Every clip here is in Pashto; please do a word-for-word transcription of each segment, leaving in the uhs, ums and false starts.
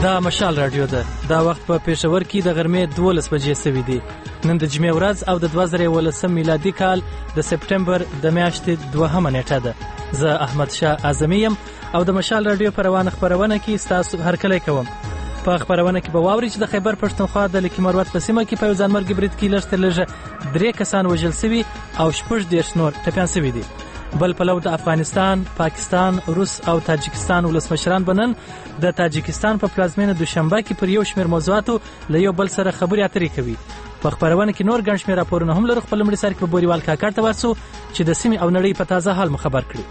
دا مشال رادیو ده. دا وخت په پېښور کې د غرمې دولس بجې سوي دي. نن د جمعې ورځ او د دوه زره یولسم میلادي کال د سپټمبر د میاشتې دوهمه نیټه ده. زه احمد شاه اعظمي یم او د مشال رادیو په روانه خپرونه کې ستاسو هرکلی کوم. په خپرونه کې به واورئ چې د خیبر پښتونخوا د لکي مروت په سیمه کې په یو ځانمرګي برید کې لږ تر لږه درې کسان وژل سوي او شپږ دېرش نور ټپیان سوي دي. بل پلو د افغانستان، پاکستان، روس او تاجکستان ولسمشران به نن د تاجکستان په پلازمینه دوشنبه کې پر یو شمېر موضوعاتو له یو بل سره خبرې اترې کوي. په خپرونه کې نور ګڼ شمېر راپورونه هم لرو. خپل لومړي سر کې به بوریوال کاکړ ته ورسو چې د سیمې او نړۍ په تازه حال مو خبر کړي.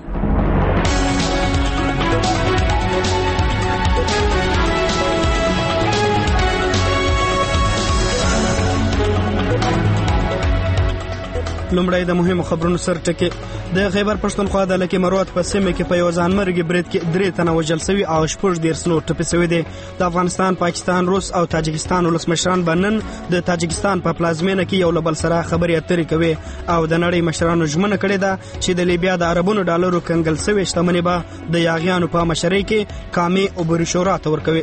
لومړی د مهمو خبرونو سر ټکي. د خیبر پښتونخوا د لکي مروت په سیمه کې په یو ځانمرګي برید کې درې تنه وژل سوي او شپږ دېرش نور ټپي سوي دي. د افغانستان، پاکستان، روس او تاجکستان ولسمشران به نن د تاجکستان په پلازمینه کې یو له بل سره خبرې اترې کوي او د نړۍ مشرانو ژمنه کړې ده چې د لیبیا د عربونو ډالرو کنګل سوي شتمنۍ به د یاغیانو په مشرۍ کې قامي عبوري شورا ته ورکوي.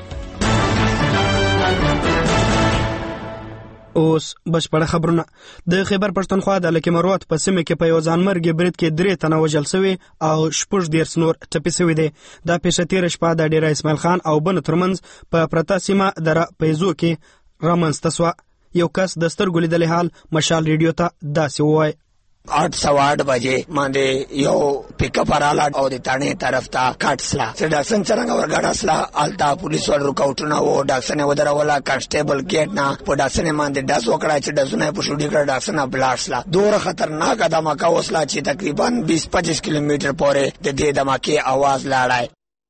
اوس بشپړه خبرونه. د خیبر پښتونخوا د لکي مروت په سیمه کې په یو ځانمرګي برید کې درې تنه وژل سوي او شپږ دېرش نور ټپي سوي دي. دا پیښه تېره شپه د ډېره اسماعیل خان او بنو ترمنځ په پرته سیمه د پیزو کې رامنځته سوه. یو کس د سترګو لیدلی حال مشال ریډیو ته داسې ووایي: आठ सवा आठ बजे मांदे यो पिकअप राला और ताने तरफ ता काटसला से डक्सन चरंग और गड़सला आलता पुलिस वाल रुकाउटना वो डक्सन वदरा वाला कांस्टेबल गेट ना वो डक्सन मांदे दस वकड़ा च डसने पुशुडी कर डक्सन ब्लास्टला दूर खतरनाक धमाका वसला ची तकरीबन बीस पच्चीस किलोमीटर परे दे दे धमाके आवाज लाړای.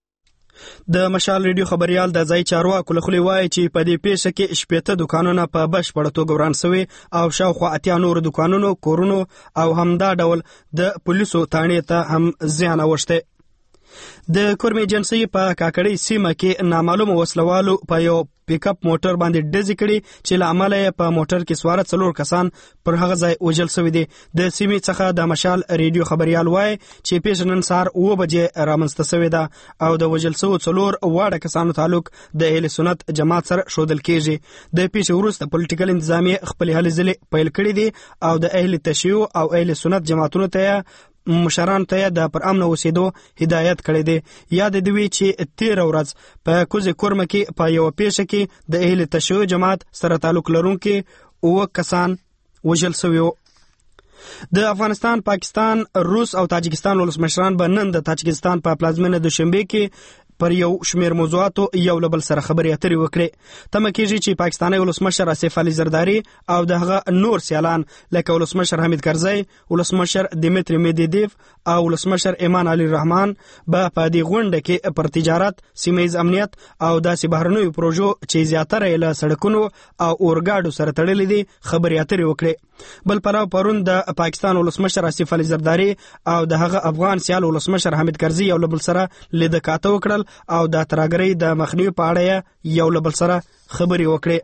د مشال ریډیو خبريال د ځای چارواکو له خولې وایي چې په دې پیښه کې شپېته دکانونه په بشپړه توګه وران سوي او شاوخوا اتیا نور دکانونو، کورونو او همدا ډول د پولیسو تانې ته هم زیان اوښتی. د کورمې ایجنسۍ په کاکړۍ سیمه کې نامعلوم وسلوالو په یو پیک اپ موټر باندې ډزې کړي چې له امله یې په موټر کې سواره څلور کسان پر هغه ځای وژل سوي دي. د سیمې څخه د مشال ریډیو خبريال وایي چې پیښه نن سهار اوه بجې رامنځته سوې ده او د وژل سوو څلور واړه کسانو تعلق د اهل سنت جماعت سره ښودل کېږي. د پیښې وروسته پولیټیکل انتظامیې خپلې هلې ځلې پیل کړي دي او د اهل تشیع او اهل سنت جماعتونو ته مشران ته د پر امن اوسېدو هدایت کړی دی. یاد دی وی چې تېره ورځ په کوزې کورمه کې په یو پیښه کې د اهل تشیع جماعت سره تعلق لرونکي اوه کسان وژل سوي وو. د افغانستان، پاکستان، روس او تاجکستان ولسمشران به نن د تاجکستان په پلازمینه دوشنبه کې پر یو شمېر موضوعاتو یو له بل سره خبرې اترې وکړي. تمه کېږي چې پاکستاني ولسمشر آصف علي زرداري او د هغه نور سیالان لکه ولسمشر حمید کرزی، ولسمشر دیمیتری میدیدیف او ولسمشر ایمان علي رحمان به په دې غونډه کې پر تجارت، سیمهیز امنیت او داسې بهرنیو پروژو چې زیاتره یې له سړکونو او اورګاډو سره تړلې دي خبرې اترې وکړي. بل پلو پرون د پاکستان ولسمشر آصف علي زرداري او د هغه افغان سیال ولسمشر حمید کرزی یو له بل سره لیده کاته وکړل او د ترهګرۍ د مخنیوي په اړه یو له بل سره خبرې وکړې.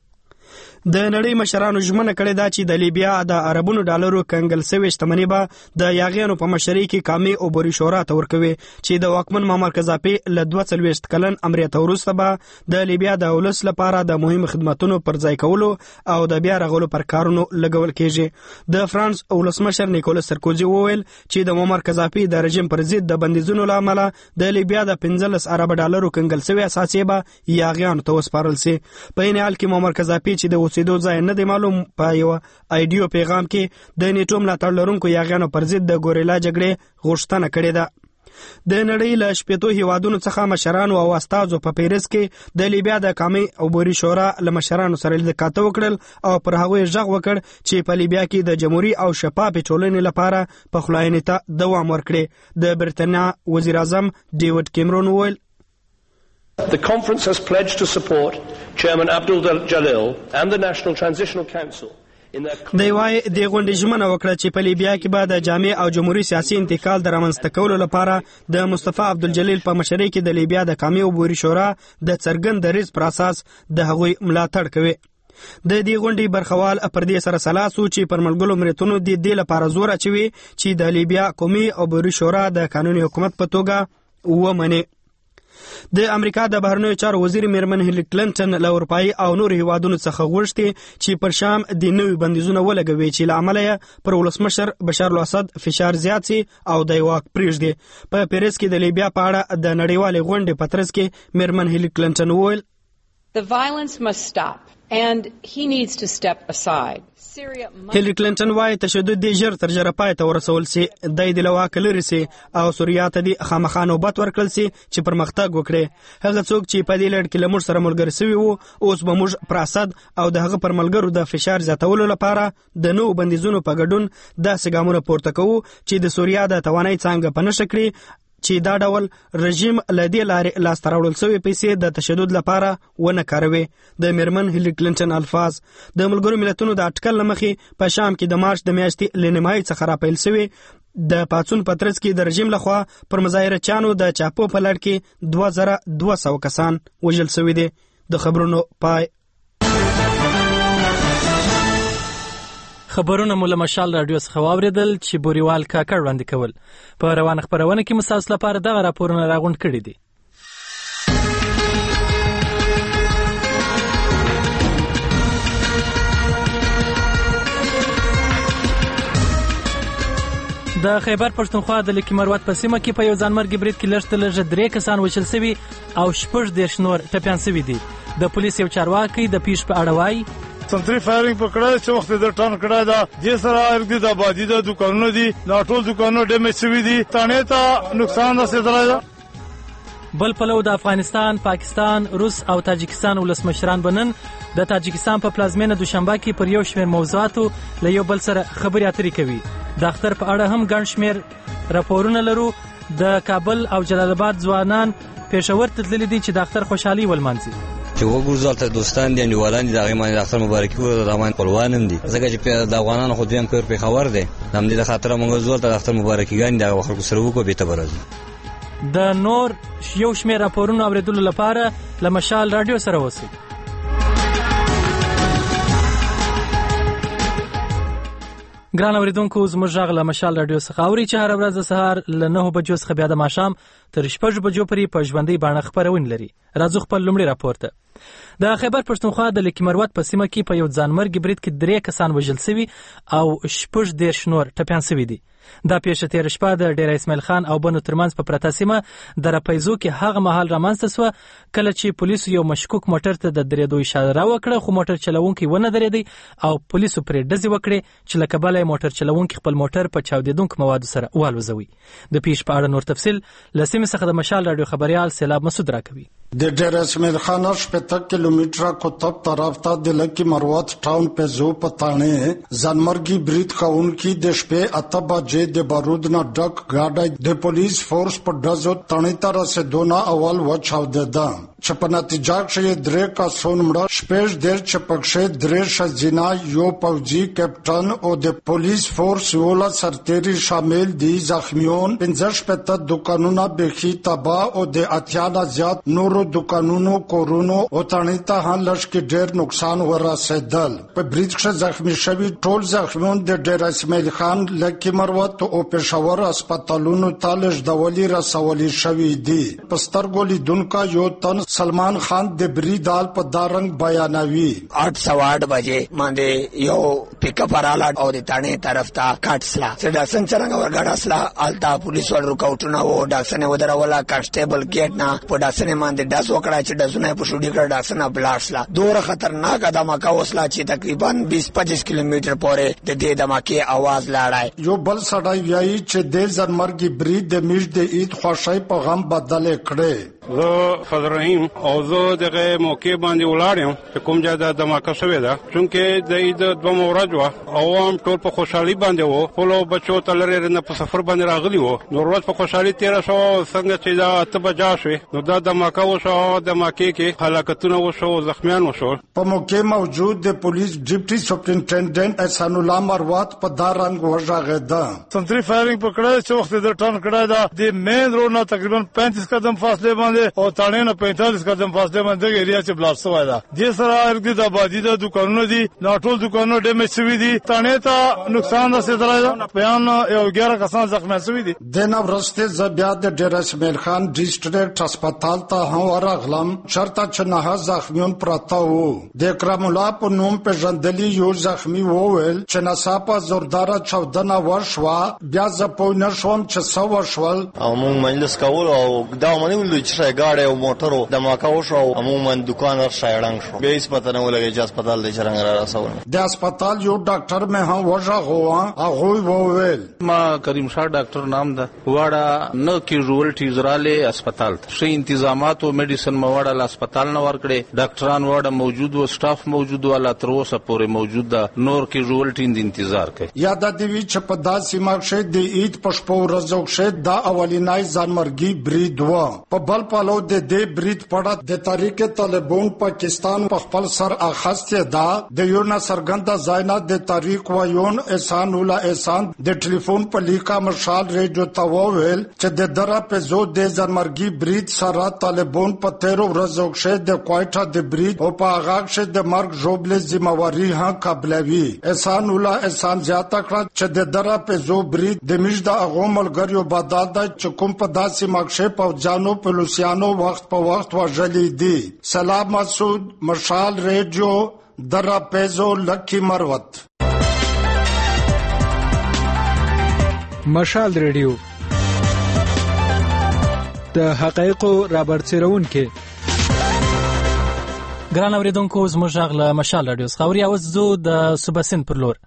د نړۍ مشرانو ژمنه کړې ده چې د لیبیا د عربونو ډالرو کنګل سوي شتمنۍ به د یاغیانو په مشرۍ کې قامي عبوري شورا ته ورکوي چې د واکمن معمر قذافي له دوه څلوېښت کلن امریت وروسته به د لیبیا د ولس لپاره د مهمو خدماتونو پر ځای کولو او د بیا رغولو پر کارونو لګول کېږي. د فرانس ولسمشر نیکولاس سرکوزي وویل چې د معمر قذافي د رژیم پر ضد د بندیزونو له امله د لیبیا د پنځلس ارب ډالرو کنګل سوي اساسي به یاغیانو ته وسپارل سي. په این حال کې معمر قذافي چې د اوسېدو ځای نه دی معلوم په یو ایډیو پیغام کې د نیټو ملاتړ لرونکو یاغیانو پر ضد د ګوریلا جګړې غوښتنه کړې ده. د نړۍ له شپېتو هیوادونو څخه مشرانو او استازو په پیرس کې د لیبیا د قامي عبوري شورا له مشرانو سره لیده کاته وکړل او پر هغوی غږ وکړ چې په لیبیا کې د جمهوري او شفافې ټولنې لپاره پخلاینې ته دوام ورکړي. د برېټانیا وزیر اعظم ډیوډ کیمرون وویل: The conference has pledged to support Chairman Abdul Jalil and the National Transitional Council in their... دی وایي د غونډې ژمنه وکړه چې په لیبیا کې به د جامع او جمهوري سیاسي انتقال د رامنځته کولو لپاره د مصطفی عبدالجلیل په مشرۍ کې د لیبیا د قامي عبوري شورا د څرګند دریځ پر اساس د هغوی ملاتړ کوي. د دې غونډې برخوال پر دې سره سلاسو چې پر ملګرو ملتونو د دې لپاره زور اچوي چې د لیبیا قومي عبوري شورا د قانوني حکومت په توګه ومني. د امریکا د بهرنیو چارو وزیر میرمن هیلي کلینټن له اروپایي او نورو هیوادونو څخه غوښتي چې پر شام د نوي بندیزونه ولګوي چې له امله یې پر ولسمشر بشار الاسد فشار زیات سي او د واک پرېږدي. په پیریس کې د لیبیا په اړه د نړیوالې غونډې په ترڅ کې میرمن هیلي کلینټن وویل The violence must stop and he needs to step aside. هیلي کلینټن وايي تشدد دې ژر تر ژره پای ته ورسول سي، دی د له واکه لرې سي او سوریا ته دې خامخا نوبت ورکړل سي چې پرمختګ وکړي. هغه څوک چې په دې لړ کې له موږ سره ملګري سوي وو اوس به موږ پر اسد او د هغه پر ملګرو د فشار زیاتولو لپاره د نوو بندیزونو په ګډون داسې ګامونه پورته کوو چې د سوریا د توانایي څانګه په نښه کړي چې دا ډول رژیم له دې لارې لاسته راوړل شوې پیسې د تشدد لپاره ونه کاروي. د میرمن هیلي کلینټن الفاظ د ملګرو ملتونو د اټکل له مخې په شام کې د مارچ د میاشتې له نیمایي څخه راپیل شوي د پاڅون په ترڅ کې د رژیم لخوا پر مظاهره چانو د چاپو په لړ کې دوه زره دوه سوه کسان وژل شوي دي. د خبرونو پای. خبرونه مو له مشال راډیو څخه واورېدل چې بوریوال کاکړ وړاندې کول. په روانه خپرونه کې مو ستاسو لپاره دغه راپورونه راغونډ کړي دي. د خیبر پښتونخوا د لیکي مروت په سیمه کې په یو ځانمرګي برید کې لږ تر لږه درې کسان وژل شوي او شپږ دېرش نور ټپیان شوي دي. د پولیس یو چارواکي د پیښ په اړه وایي سنتري فایرینګ پکړه چې وخت د ټان کړه دا د سره ارګ د آبادی د دکانونو دي لا ټول دکانونو ډیمیج شوي دي تانه ته نقصان رسیدلی ده. بل پلو د افغانستان، پاکستان، روس او تاجکستان ولسمشران بنن د تاجکستان په پلازمینه دوشنبه کې پر یو شمېر موضوعاتو له یو بل سره خبرې اترې کوي. د اختر په اړه هم ګڼ شمېر راپورونه لرو. د کابل او جلال آباد ځوانان پېښور ته تللي دي چې د اختر خوشحالي ولمانځي. چې وګورځل ته دوستان دي نیولان دي دغه باندې د اختر مبارکي ورته د امان خپلوان هم دي ځکه چې د افغانانو خو دویم کور په خبر دي هم دې خاطر موږ زول ته د اختر مبارکي ګان د خلکو سره وکړو به ته برازي. د نور یو شمېر راپورونو اوریدلو لپاره له مشال راډیو سره اوسئ. ګران اوریدونکو زموږ غږ له مشال راډیو څخه اورئ چې هره ورځ د سهار له نهو بجو څخه بیا د ماښام تر شپږو بجو پورې په ژوندۍ بڼه خپرونې لري. راځو خپل لومړی راپور ته. د خیبر پښتونخوا د لیکي مروت په سیمه کې په یو ځانمرګي برید کې درې کسان وژل شوي او شپږ دېرش نور ټپیان شوي دي. دا پیښه تېره شپه د ډېر اسماعیل خان او بنو ترمنځ په پرته سیمه د رپیزو کې هغه مهال رامنځته سوه کله چې پولیسو یو مشکوک موټر ته د درېدو اشاره وکړه خو موټر چلوونکی ونه درېدی او پولیسو پرې ډزې وکړې چې له کبله یې موټر چلوونکی خپل موټر په چاودېدونکو موادو سره والوځوي. د پیښې په اړه نور تفصیل له سیمې څخه د مشال راډیو خبریال سیلاب مسعود راکوي. د ډېر اسماعیل خان شپږ کیلومتره کوتب طرف ته د لکی مروت ټاون په زو پټانه ځانمرګي برید کوونکي د شپې اته بجې د بارود نه ډک گاډي د پولیس فورس په دزو تڼۍ ته رسېدونه اول وچاودېده چې په نتیجه کې درې کسان مړه شپږ دېرش چې پکښې درې ښځینه یو پوځي کپټن او د پولیس فورس یوله سرتېري شامل دي. زخمیان پنځه شپېته دوکانونه بیخي تباه او د اتیا نه زیات نورو دوکانونو کورونو او تڼۍ ته هم لږ کې ډېر نقصان ورسېدل. په برید کې زخمي شوي ټول زخمیان د ډېر اسماعیل خان لکي مروت او پېښور هسپتالونو ته لېږدولي رسولي شوي دي. په سترګو لیدونکو یو تن سلمان خان د بریدال په دارنګ بیانوي. آٹھ سوا آٹھ بجے باندې یو پیک اپ رااله او د تانه طرف ته کاټسلا چې ډاکسن څنګه ورګړاسلا التا پولیس ور رکاوټونه وو ډاکسن ودرولا کانسټیبل ګیټ نه په ډاکسن باندې داس وکړه چې داسونه په شوډي کړ ډاکسن بلاسلا دوره خطرناک دماکه وسلا چې تقریبا بیس پچیس کیلومتر پورې د دې دماکه आवाज لاړای. یو بل سړی وایي چې د ځانمرګي برید د میش د عید خوشای په غم بدل کړي. زه فضل رحیم او زه دغه موقع باندې ولاړم چې کوم ځای د دماکه شوې ده چونکې د عید دوه ورځ وه او هم ټول په خوشحالي باندې وو خپلو بچو ته لرې نه په سفر باندې راغلي وو نو ورځ په خوشحالي تېره شوه. څنګه چې دا اته بجا شوې نو دا دماکه وشوه. دماکې کې هلاکتونه وشو زخمیان وشو. په موقع موجود د پولیس ډیپټي سپرنټنډنټ احسان الله مروت په دا رنګ وژغېده. سنتري فایرینګ پکړه چې وخت د ټان کړه دا د مین روډ نه تقریبا پینتیس قدم فاصله باندې او تانه نه پینتالیس قدم فاصله باندې ایریا چې بلاست شوی دا د سره ارګ د آبادی د دکانونو دي ناټول دکانونو ډیمیج شوی دي تانه ته نقصان رسیدلی بیان یو ګیاره کسان زخمی شوی دي د نو ورسته زبیا د ډیر اسماعیل خان ډیسټریکټ هسپتال ته هم ورغلم چرته چې نه زخمیون پراته وو د کرام الله په نوم په ژوندلی یو زخمی وویل چې نصاپه زوردار چودنه ورشوا بیا ز په نشوم چې سو ورشول او موږ مجلس کول او دا مونږ ول چې گاډي او موټرو د ماکاو شو عموما دکان ور شایړنګ شو به هیڅ پته نه ولګی چې هسپتال د چرنګ را رسول د هسپتال یو ډاکټر مې هم وژه هوا هغه وویل ما کریم شاه ډاکټر نام ده واړه نو کیژوالټیز راله هسپتال ته شي تنظیمات او میډیسن مواد له هسپتال نه ورکړي ډاکټران واړه موجود او سټاف موجود ولا تر اوسه پورې موجود ده نور کیژوالټین د انتظار کوي یاد د وی چې په داسې مارشه د عید پښپو ورځو شه دا اولینای ځانمرګي برید و په بل پالو د دې برید پړه د تاریخ طالبان پاکستان په خپل سر اخسته دا د یو نه سرګند زاینا د تاریخ و یون احسان الله احسان د ټلیفون په لیکا مشال ریډیو تاوول چې د دره په زو د ځانمرګي برید سره طالبان په تیرو ورځو شه د کوایټا د برید او په هغه شه د مرګ جوړبل ذمہواری ها قبلوي احسان الله احسان زیاته کړ چې د دره په زو برید د مجد اغومل ګریو بدل د چکم په داسې مخشه په جانو په لوسیانو وخت په وخت وژلې دي سلام مسعود مشال ریډیو دره په زو لکی مروت مشال ریډیو د حقایقو رابرسیرون کې ګران اوریدونکو زموږ غږ له مشال رادیو څخه اوري اوس زو د صوبه سند پر لور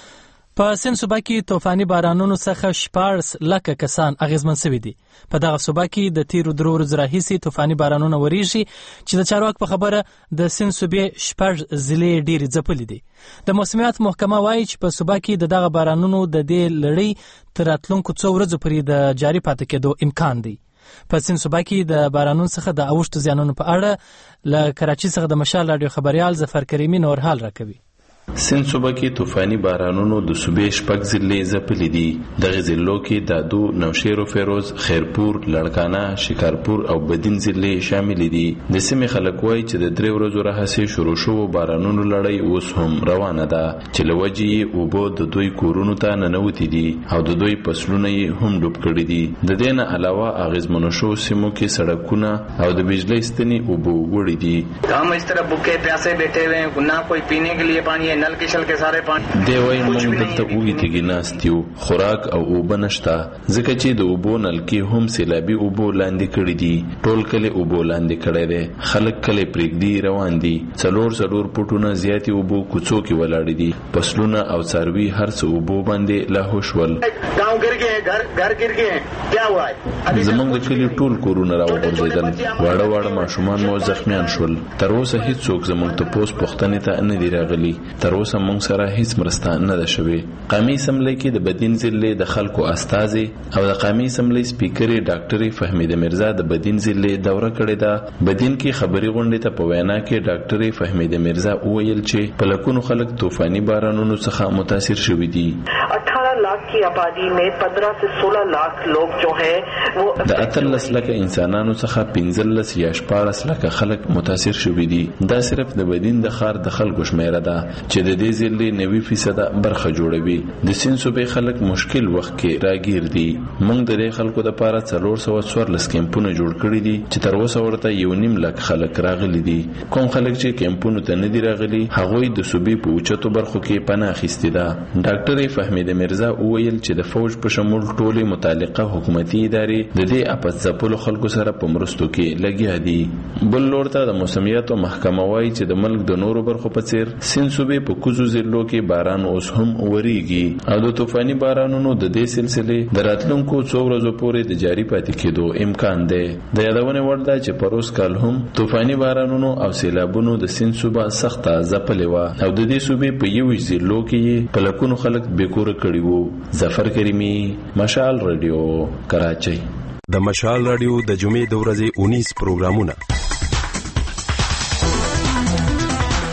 په سند صوبه کې طوفاني بارانونو څخه شپږ لکه کسان اغیزمن شوي دي په دغه صوبه کې د تیرو درو ورځو راهیسې طوفاني بارانونه وریږي چې د چارواکو په خبره د سند صوبې شپږ ضلعې ډېرې ځپلې دي د موسمیات محکمه وایي چې په صوبه کې د دغه بارانونو د دې لړۍ تر راتلونکو څو ورځو پورې د جاري پاتې کېدو امکان دی په سند صوبه کې د بارانونو څخه د اوښتو زیانونو په اړه له کراچۍ څخه د مشال رادیو خبريال ظفر کریمي نور حال راکوي سند صوبه کې طوفاني بارانونو د صوبې شپږ ضلعې ځپلې دي دغه ضلعو کې دادو نوشهر و فیروز خیرپور لړکانه شکارپور او بدین ضلعې شامل دي د سیمې خلک وایي چې د درې ورځو راهیسې شروع شوو بارانونو لړۍ اوس هم روانه ده چې له وجې یې اوبه د دوی کورونو ته ننوتې دي او د دوی فصلونه یې هم ډوب کړي دي د دې نه علاوه اغیزمنو شوو سیمو کې سړکونه او د بجلی ستنې اوبه وړي دي हम इस तरह भूखे प्यासे बैठे हुए हैं ना कोई पीने के लिए पानी नल के شل کې ساره پانی دی وای موږ دلته وګی تیګی ناستیو خوراک او اوبه نشتا ځکه چې د اوبو نل کې هم سیلابي اوبو لاندې کړی دي ټول کله اوبو لاندې کړی دي خلک کله پرېګدي روان دي څلور څلور پټونه زیاتې اوبو کوڅو کې ولاړ دي پسلونه او څاروي هر څه اوبو باندې لاهوشول گاؤں گر گئے گھر گھر گر گئے کیا ہوا ہے زمونږ د کلی ټول کورونه راوغورځیدل واړه واړه ماشومان مو زخمیان شول تر اوسه هیڅ څوک زمونږ ته پوس پوښتنې ته نه دی راغلی تر اوسه موږ سره هیڅ مرسته نه ده شوې قومي اسمبلی کې د بدین ضلع د خلکو استازي او د قومي اسمبلی سپیکر ډاکټر فهمیده مرزا د بدین ضلع دوره کړې ده بدین کې خبري غونډې ته په وینا کې ډاکټر فهمیده مرزا وویل چې په لکونو خلک طوفاني بارانونو څخه متاثر شوي دي अठारह लाख की आबादी में पंद्रह से सोलह लाख लोग जो हैं वो د اتلس لکه انسانانو څخه پنځلس یا شپاړس لکه خلک متاثر شوي دي دا صرف د بدین د ښار د خلکو شمیره ده چې د دې ضلع نوي فیصد برخه جوړوي د سند صوبې خلک مشکل وخت کې راګیر دي موږ د دې خلکو د پاره څلور سوه څوارلس کیمپونه جوړ کړي دي چې تر اوسه ورته یو نیم لک خلک راغلي دي کوم خلک چې کیمپونو ته نه دي راغلي هغوی د صوبې په اوچتو برخو کې پناه اخیستې ده ډاکټر فهمیده مرزا وویل چې د فوج په شمول ټولې متعلقه حکومتي ادارې د دې اپس ځپلو خلکو سره په مرستو کې لګیا دي بل لور ته د موسمیاتو محکمه وایي چې د ملک د نورو برخو په څیر سند صوبې په کوزو ضلعو کې باران اوس هم وریږي او د طوفاني بارانونو د دې سلسله د راتلونکو څو ورځو پورې د جاری پاتې کېدو امکان دی د یادونه وړ ده چې پروس کال هم طوفاني بارانونو او سیلابونو د سند صوبه سخته ځپلې و او د دې صوبې په یو ضلعو کې په لکونو خلک بیکور کړي وو ظفر کریمی مشال رادیو کراچۍ د مشال رادیو د جمعې د ورځې انیس پروګرامونه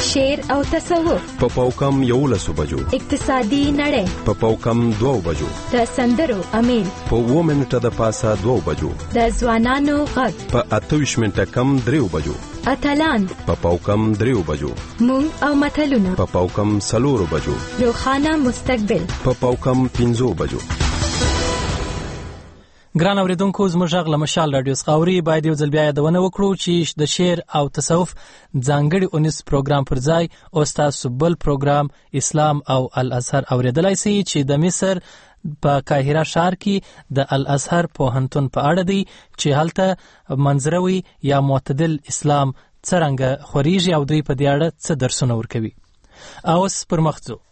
شعر او تصوف په پاوکم یولسو بجو، اقتصادي نړۍ په پاوکم دوو بجو، د سندرو امیل په اووه منټه د پاسه دوو بجو، د ځوانانو غږ په اته ویشت منټه کم دریو بجو، اتلان په پاوکم دریو بجو، مونږ او متلونه په پاوکم څلورو بجو، روښانه مستقبل په پاوکم پنځو بجو. ګران اوریدونکو، زموږ غږ له مشال رادیو څخه اوري. باید یو ځل بیا یادونه وکړو چې د شعر او تصوف ځانګړي اونیز پروګرام پر ځای او ستاسو بل پروګرام اسلام او الازهر اوریدلای شئ چې د مصر په قاهره ښار کې د الازهر پوهنتون په اړه دی چې هلته منځروي یا معتدل اسلام څرنګه خوريږي او دوی په دې اړه څه درسونه ورکوي. اوس پر مخ ځو.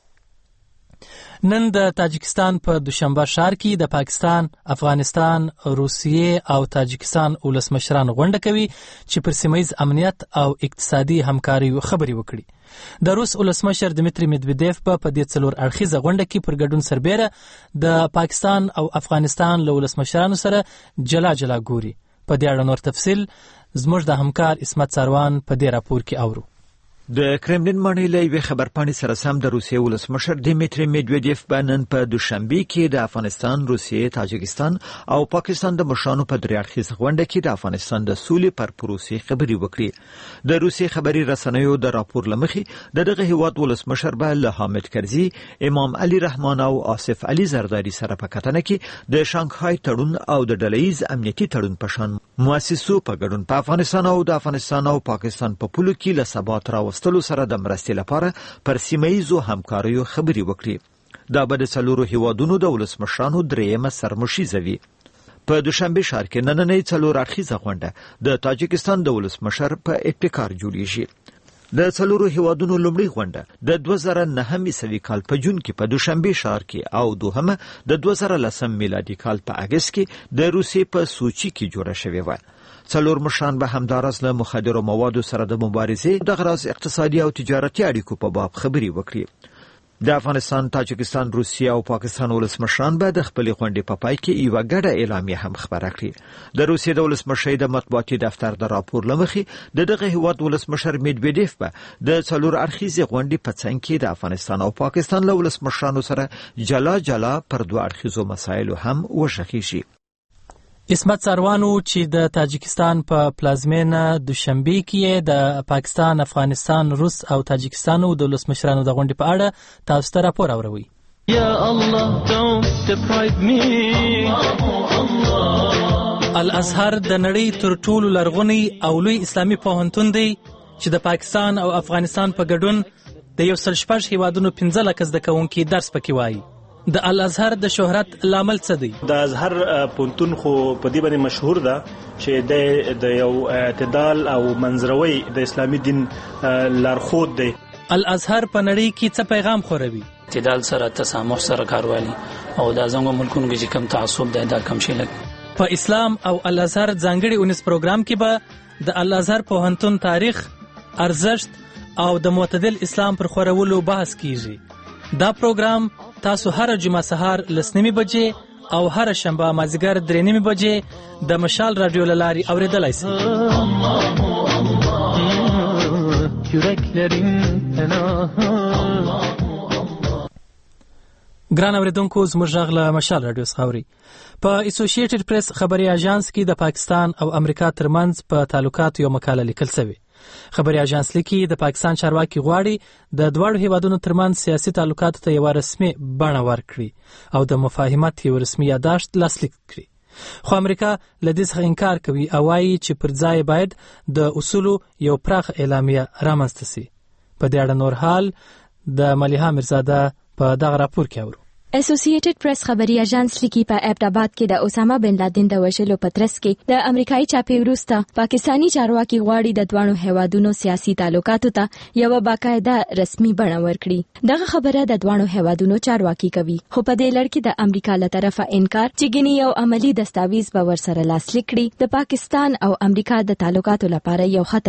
نن د تاجکستان په دوشنبه ښار کې د پاکستان، افغانستان، روسیې او تاجکستان ولسمشران غونډه کوي چې پر سیمه‌ییز امنیت او اقتصادي همکاري خبرې وکړي. د روس ولسمشر دمیتری مدویدیف په دې څلور اړخیزه غونډه کې پر ګډون سربېره د پاکستان او افغانستان له ولسمشرانو سره جلا جلا ګوري. په دې اړه نور تفصیل زموږ د همکار اسمت سروان په دې راپور کې اورو. د کرملین مانی له یوې خبرپاڼې سره سم د روسیې ولسمشر دمیتری مدویدیف نن په دوشنبه کې د افغانستان، روسیې، تاجکستان او پاکستان د مشرانو په درې اړخیزه غونډه کې د افغانستان د سولې پر پروسې خبرې وکړي. د روسیې خبري رسنیو د راپور لمخې د دغه هیواد ولسمشر به له حامد کرزي، امام علي رحمان او آصف علي زرداری سره په کتنه کې د شانګهای تړون او د ډلهییز امنیتي تړون په شان مؤسسو په ګډون په افغانستان او د افغانستان او پاکستان په پولو کې له ثبات راوستلو سره د مرستې لپاره پر سیمه‌ییزو همکاریو خبرې وکړي. دا به د څلورو هیوادونو د ولسمشرانو درېیمه سرمشیزه وي. په دوشنبه ښار کې نننۍ څلور اړخیزه غونډه د تاجکستان د ولسمشر په ابتکار جوړیږي. د څلورو هیوادونو لومړی غونډه د دوه زره نهم عیسوي کال په جون کې په دوشنبه ښار کې او دوهمه د دوه زره لسم میلادي کال په اگست کې د روسیې په سوچي کې جوړه شوې وه. څلور مشران به همداراز له مخدرو موادو سره د مبارزې، د غراض اقتصادي او تجارتي اړیکو په باب خبرې وکړي. د افغانستان، تاجکستان، روسیې او پاکستان ولسمشران به د خپلې غونډې په پای کې یوه ګډه اعلامیه هم خپره کړي. د روسیې د ولسمشر د مطبوعاتي دفتر د راپور لمخې د دغه هیواد ولسمشر مدویدیف به د څلور اړخیزې غونډې په څنګ کې د افغانستان او پاکستان له ولسمشرانو سره جلا جلا پر دوه اړخیزو مسایلو هم وشخیږي. اسمت سروانو چې د تاجکستان په پلازمینه دوشنبه کې د پاکستان، افغانستان، روس او تاجکستانو د ولسمشرانو د غونډې په اړه تاسو ته راپور اوروي. یا الله don't deprive me. الازهر د نړۍ تر ټولو لرغونی او لوی اسلامي پوهنتون دی چې د پاکستان او افغانستان په ګډون د یو سل شپږ هیوادونو پنځه لکه زده کوونکي درس پکې وایي. د الازهر د شهرت لامل څه دی؟ د ازهر پوهنتون خو په دې باندې مشهور ده چې د یو اعتدال او منځروي د اسلامي دین لارښود دی. الازهر په نړۍ کې څه پیغام خوروي؟ اعتدال سره، تسامح سره کاروالي او د ازمو ملکونو کې کم تعصب دی دا کم شي لګ. په اسلام او الازهر ځانګړي اونیس پروګرام کې به د الازهر پوهنتون تاریخ، ارزښت او د معتدل اسلام پر خورولو بحث کیږي. دا پروګرام تاسو هر جمعه سهار لسنیمې بجې او هر شنبه مازیګر درې نیمې بجې د مشال رادیو له لارې اورېدلای شئ. ګران اوریدونکو، زموږ غږ له مشال رادیو څخه اوري. په اسوسییټډ پریس خبري اژانس کې د پاکستان او امریکا ترمنځ په تعلقاتو یو مقاله لیکل شوې. خبري اژانس لیکي د پاکستان چارواکي غواړي د دواړو هیوادونو ترمنځ سیاسي تعلقاتو ته یو رسمي بڼه ورکړي او د مفاهمت یو رسمي یادداشت لاسلیک کړي. خو امریکا له دې څخه انکار کوي او وايي چې پر ځای باید د اصولو یو پراخ اعلامیه رامنځته شي. په دې اړه نور حال د ملیحه میرزاده په دغه راپور کې اورو. اسوسییټډ پریس خبري اژانس لیکي په ابټ آباد کې د اسامه بن لادن د وژلو په ترڅ کې د امریکایي چاپی وروسته پاکستانی چارواکي غواړي د دوه هیوادونو سیاسي تعلقاتو ته یو باقاعده رسمي بڼه ورکړي. دغه خبره د دوه هیوادونو چارواکي کوي، خو په دې لړ کې د امریکا له طرفه انکار چې ګینه یو عملی دستاویز به ورسره لاسلیک کړي د پاکستان او امریکا د تعلقاتو لپاره یو خطر دی.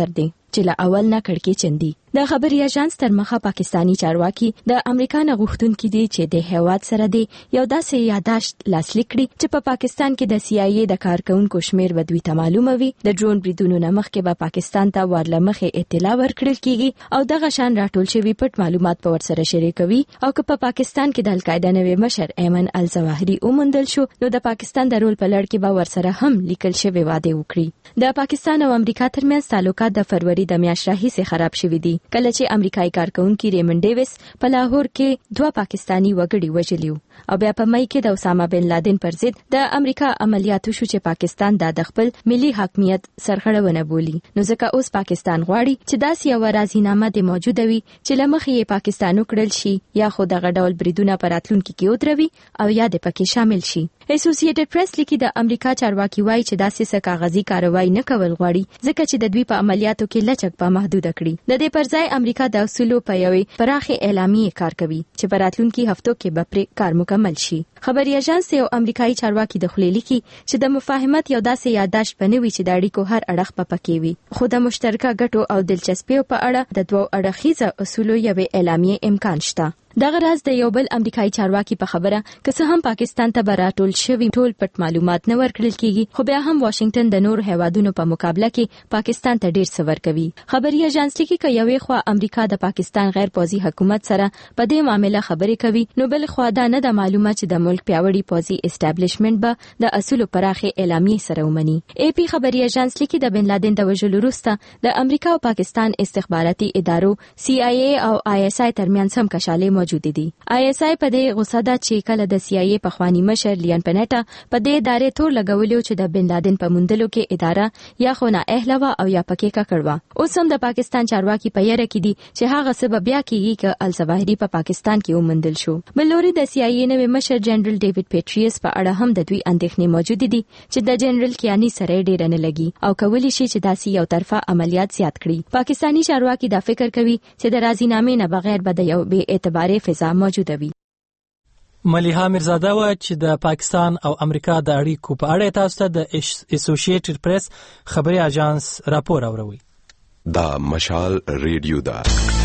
چې له اول نه کړکې چندي. د خبري اژانس تر مخه پاکستانی چارواکي د امریکا نه غوښتونکي دي چې د هیواد سره دی یو داسې یاداشت لاسلیک کړي چې په پاکستان کې د سی آی ای د کارکونکو شمیر بدوي ته معلومه وي. د ډرون بریدونو نه مخکې به پاکستان ته ورلمخې اطلاع ورکړل کیږي او دغه شان راټول شوی پټ معلومات په ورسره شریکوي او که په پاکستان کې د القاعده نوې مشر ایمن الظواهري ومندل شو نو د پاکستان د رول په لړ کې به ورسره هم لیکل شوی واده وکړي. د پاکستان او امریکا ترمنځ تعلقات د فروری د میاشتې راهیسې خراب شوي دي کله چې امریکایي کارکونکي ریمن ډیویس په لاهور کې دوه پاکستانی وګړي وژلي او بیا په مای کې د اسامه بن لادن پر ضد د امریکا عملیاتو شو چې پاکستان د خپل ملي حاکمیت سرغړونه بولي. نو ځکه اوس پاکستان غواړي چې داسې یو راځینامه د موجوده وي چې لمخې یې پاکستان وکړل شي یا خو دغه ډول بریدونه پر راتلونکي کې ودروي او یا د پکې شامل شي. اسوسییټډ پریس لیکي د امریکا چارواکي وایي چې داسې څه کاغذي کاروایی نه کول غواړي ځکه چې د دوی په عملیاتو کې لچک په محدود کړي. د دې پر ځای امریکا د اصولو په یوې پراخې اعلامیې کار کوي چې په راتلونکي هفتو کې به پرې کار مکمل شي. خبري اژانس یو امریکایي چارواکي د خولې لیکي چې د مفاهمت یو داسې یادداشت بنوي چې د اړیکو هر اړخ په پکې وي خو د مشترکه ګټو او دلچسپیو په اړه د دوه اړخیزه اصولو یوې اعلامیې امکان شته. دغه راز د یو بل امریکایي چارواکي په خبره که څه هم پاکستان ته براټول شوی ټول پټ معلومات نه ورکړل کیږي خو بیا هم واشنگټن د نور هیوادونو په مقابله کې پاکستان ته ډیر څه ورکوي. خبري اژانس لیکي چې یوې خوا امریکا د پاکستان غیر پوځي حکومت سره په دې معاملې خبرې کوي نو بل خوا دا نه د معلومه چې د ملک پیاوړي پوځي اسټابلیشمنت به د اصولو پراخې اعلامیې سره ومني. ای پی خبري اژانس لیکي د بن لادن د وژلو وروسته د امریکا او پاکستان استخباراتي ادارو سی آی ای او آی اس آی ترمنځ هم کشالې موجود دي. آی اس آی په دې غوسه ده چې کله د سی آی ای په خواني مشر لیان پنټا په دې ادارې تور لګولیو چې د بن لادن په موندلو کې اداره یا خو نه اهله او یا پکې کا کړوا. اوس هم د پاکستان چارواکي په یره کې دي چې هغه سبب بیا کېږي چې الظواهري په پاکستان کې ومندل شو. بل لوري د سی آی ای نوې مشر جنرال ډیوډ پیټریس په اړه هم د دوی اندېښنې موجود دي چې د جنرال کیانی سره ډیر نه لګي او کولی شي چې داسې یو طرفه عملیات زیات کړي. پاکستانی چارواکي دا فکر کوي چې د راضینامې نه بغیر به د یو بې اعتباري فضا موجوده وي. ملیحه میرزاده و چې د پاکستان او امریکا د اړیکو په اړه تاسو ته د اسوسییټډ پریس خبري اژانس راپور اوروي. دا مشال ریډیو دا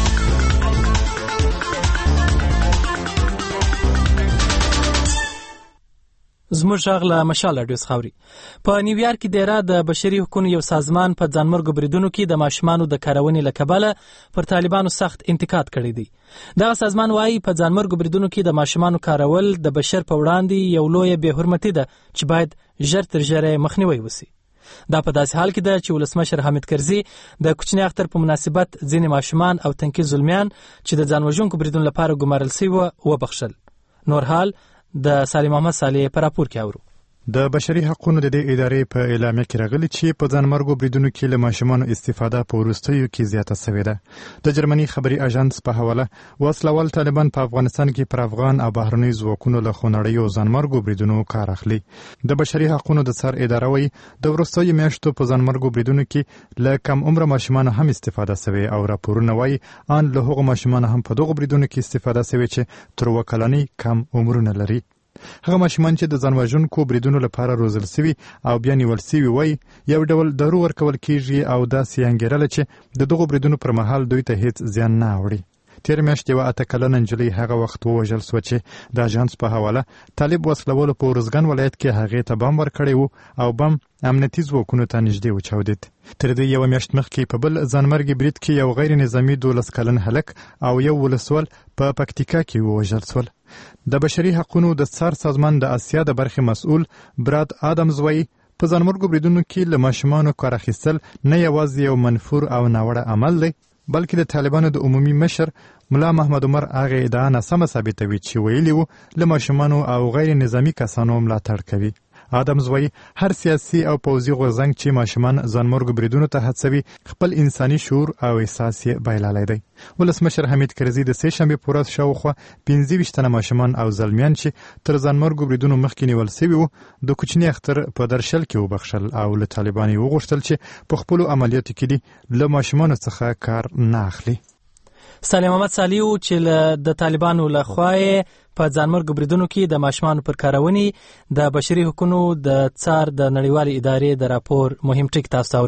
زموږ غږ مشال رادیو خاوري. په نیویارک کې د را د بشري حقوقو یو سازمان په ځانمرګو بریدونو کې د ماشومانو د کارونې لکبله پر طالبانو سخت انتقاد کړی دی. دا سازمان وايي په ځانمرګو بریدونو کې د ماشومانو کارول د بشر په وړاندې یو لوی بې حرمتي ده چې باید ژر تر ژره مخنیوي وشي. دا په داسې حال کې ده چې ولسمشر حامد کرزي د کوچنی اختر په مناسبت ځینې ماشومان او تنکي زلمیان چې د ځانوژونکو بریدونو لپاره ګمارل شوي وبخښل. نور حال د سالم محمد صالح پر راپور کې اورو. د بشري حقوقو د دې ادارې په اعلامیه کې راغلي چې په ځانمرګو بریدونو کې له ماشومانو استفاده په وروستیو کې زیاته شوې ده. د جرمني خبري اژانس په حواله وسلوال طالبان په افغانستان کې پر افغان او بهرنۍ ځواکونو له خونړیو ځانمرګو بریدونو کار اخلي. د بشري حقوقو د سر اداره وايي د وروستیو میاشتو په ځانمرګو بریدونو کې له کم عمر ماشومان هم استفاده شوی او راپورونه وايي ان له هغو ماشومان هم په دغه بریدونو کې استفاده شوی چې تر وکلنۍ کم عمرونه لري. هغه ماشومان چې د ځانوژونکو بریدونو لپاره روزل شوي او بیا نیول شوي وای یو ډول دارو ورکول کیږي او داسې انګیرله چې د دغو بریدونو پر مهال دوی ته هیڅ زیان نه اوړي. تیر میاشت یوه اته کلنه نجلۍ هغه وخت ووژل سوه چې د اژانس په حواله طالب وسلوالو په ارزګان ولایت کې هغې ته بم ورکړی و او بم امنیتي ځواکونو ته نږدې وچاودېد. تر دې یوه میاشت مخکې په بل ځانمرګي برید کې یو غیر نظامي دولس کلن هلک او یو ولسوال په پکتیکا کې ووژل سول. د بشري حقوقو د څار سازمان د اسیا د برخې مسؤل براد آدمز وایي په ځانمرګو بریدونو کې له ماشومانو کار اخیستل نه یوازې یو منفور او ناوړه عمل دی بلکې د طالبانو د عمومي مشر ملا محمد عمر هغه ادعا ناسمه ثابتوي چې ویلي وو له ماشومانو او غیر نظامي کسانو ملاتړ کوي. آدمز وایي هر سیاسي او پوځي غورځنګ چې ماشومان ځانمرګو بریدونو ته هڅوي خپل انساني شعور او احساس یې بایللی دی. ولسمشر حمید کرزي د سې شنبې په ورځ شاوخوا پنځه ویشت تنه ماشومان او زلمیان چې تر ځانمرګو بریدونو مخکې نیول شوي وو د کوچني اختر په درشل کې وبخښل او له طالبانو یې وغوښتل چې په خپلو عملیاتو کې دي له ماشومانو څخه کار نه اخلي. سالم محمد صالح چې د طالبانو له خوا په ځانمرګو بریدونو کې د ماشومانو پر کارونې د بشري حقوقو د څار د نړیوالې ادارې د راپور مهم ټکی تاسو ته اورول.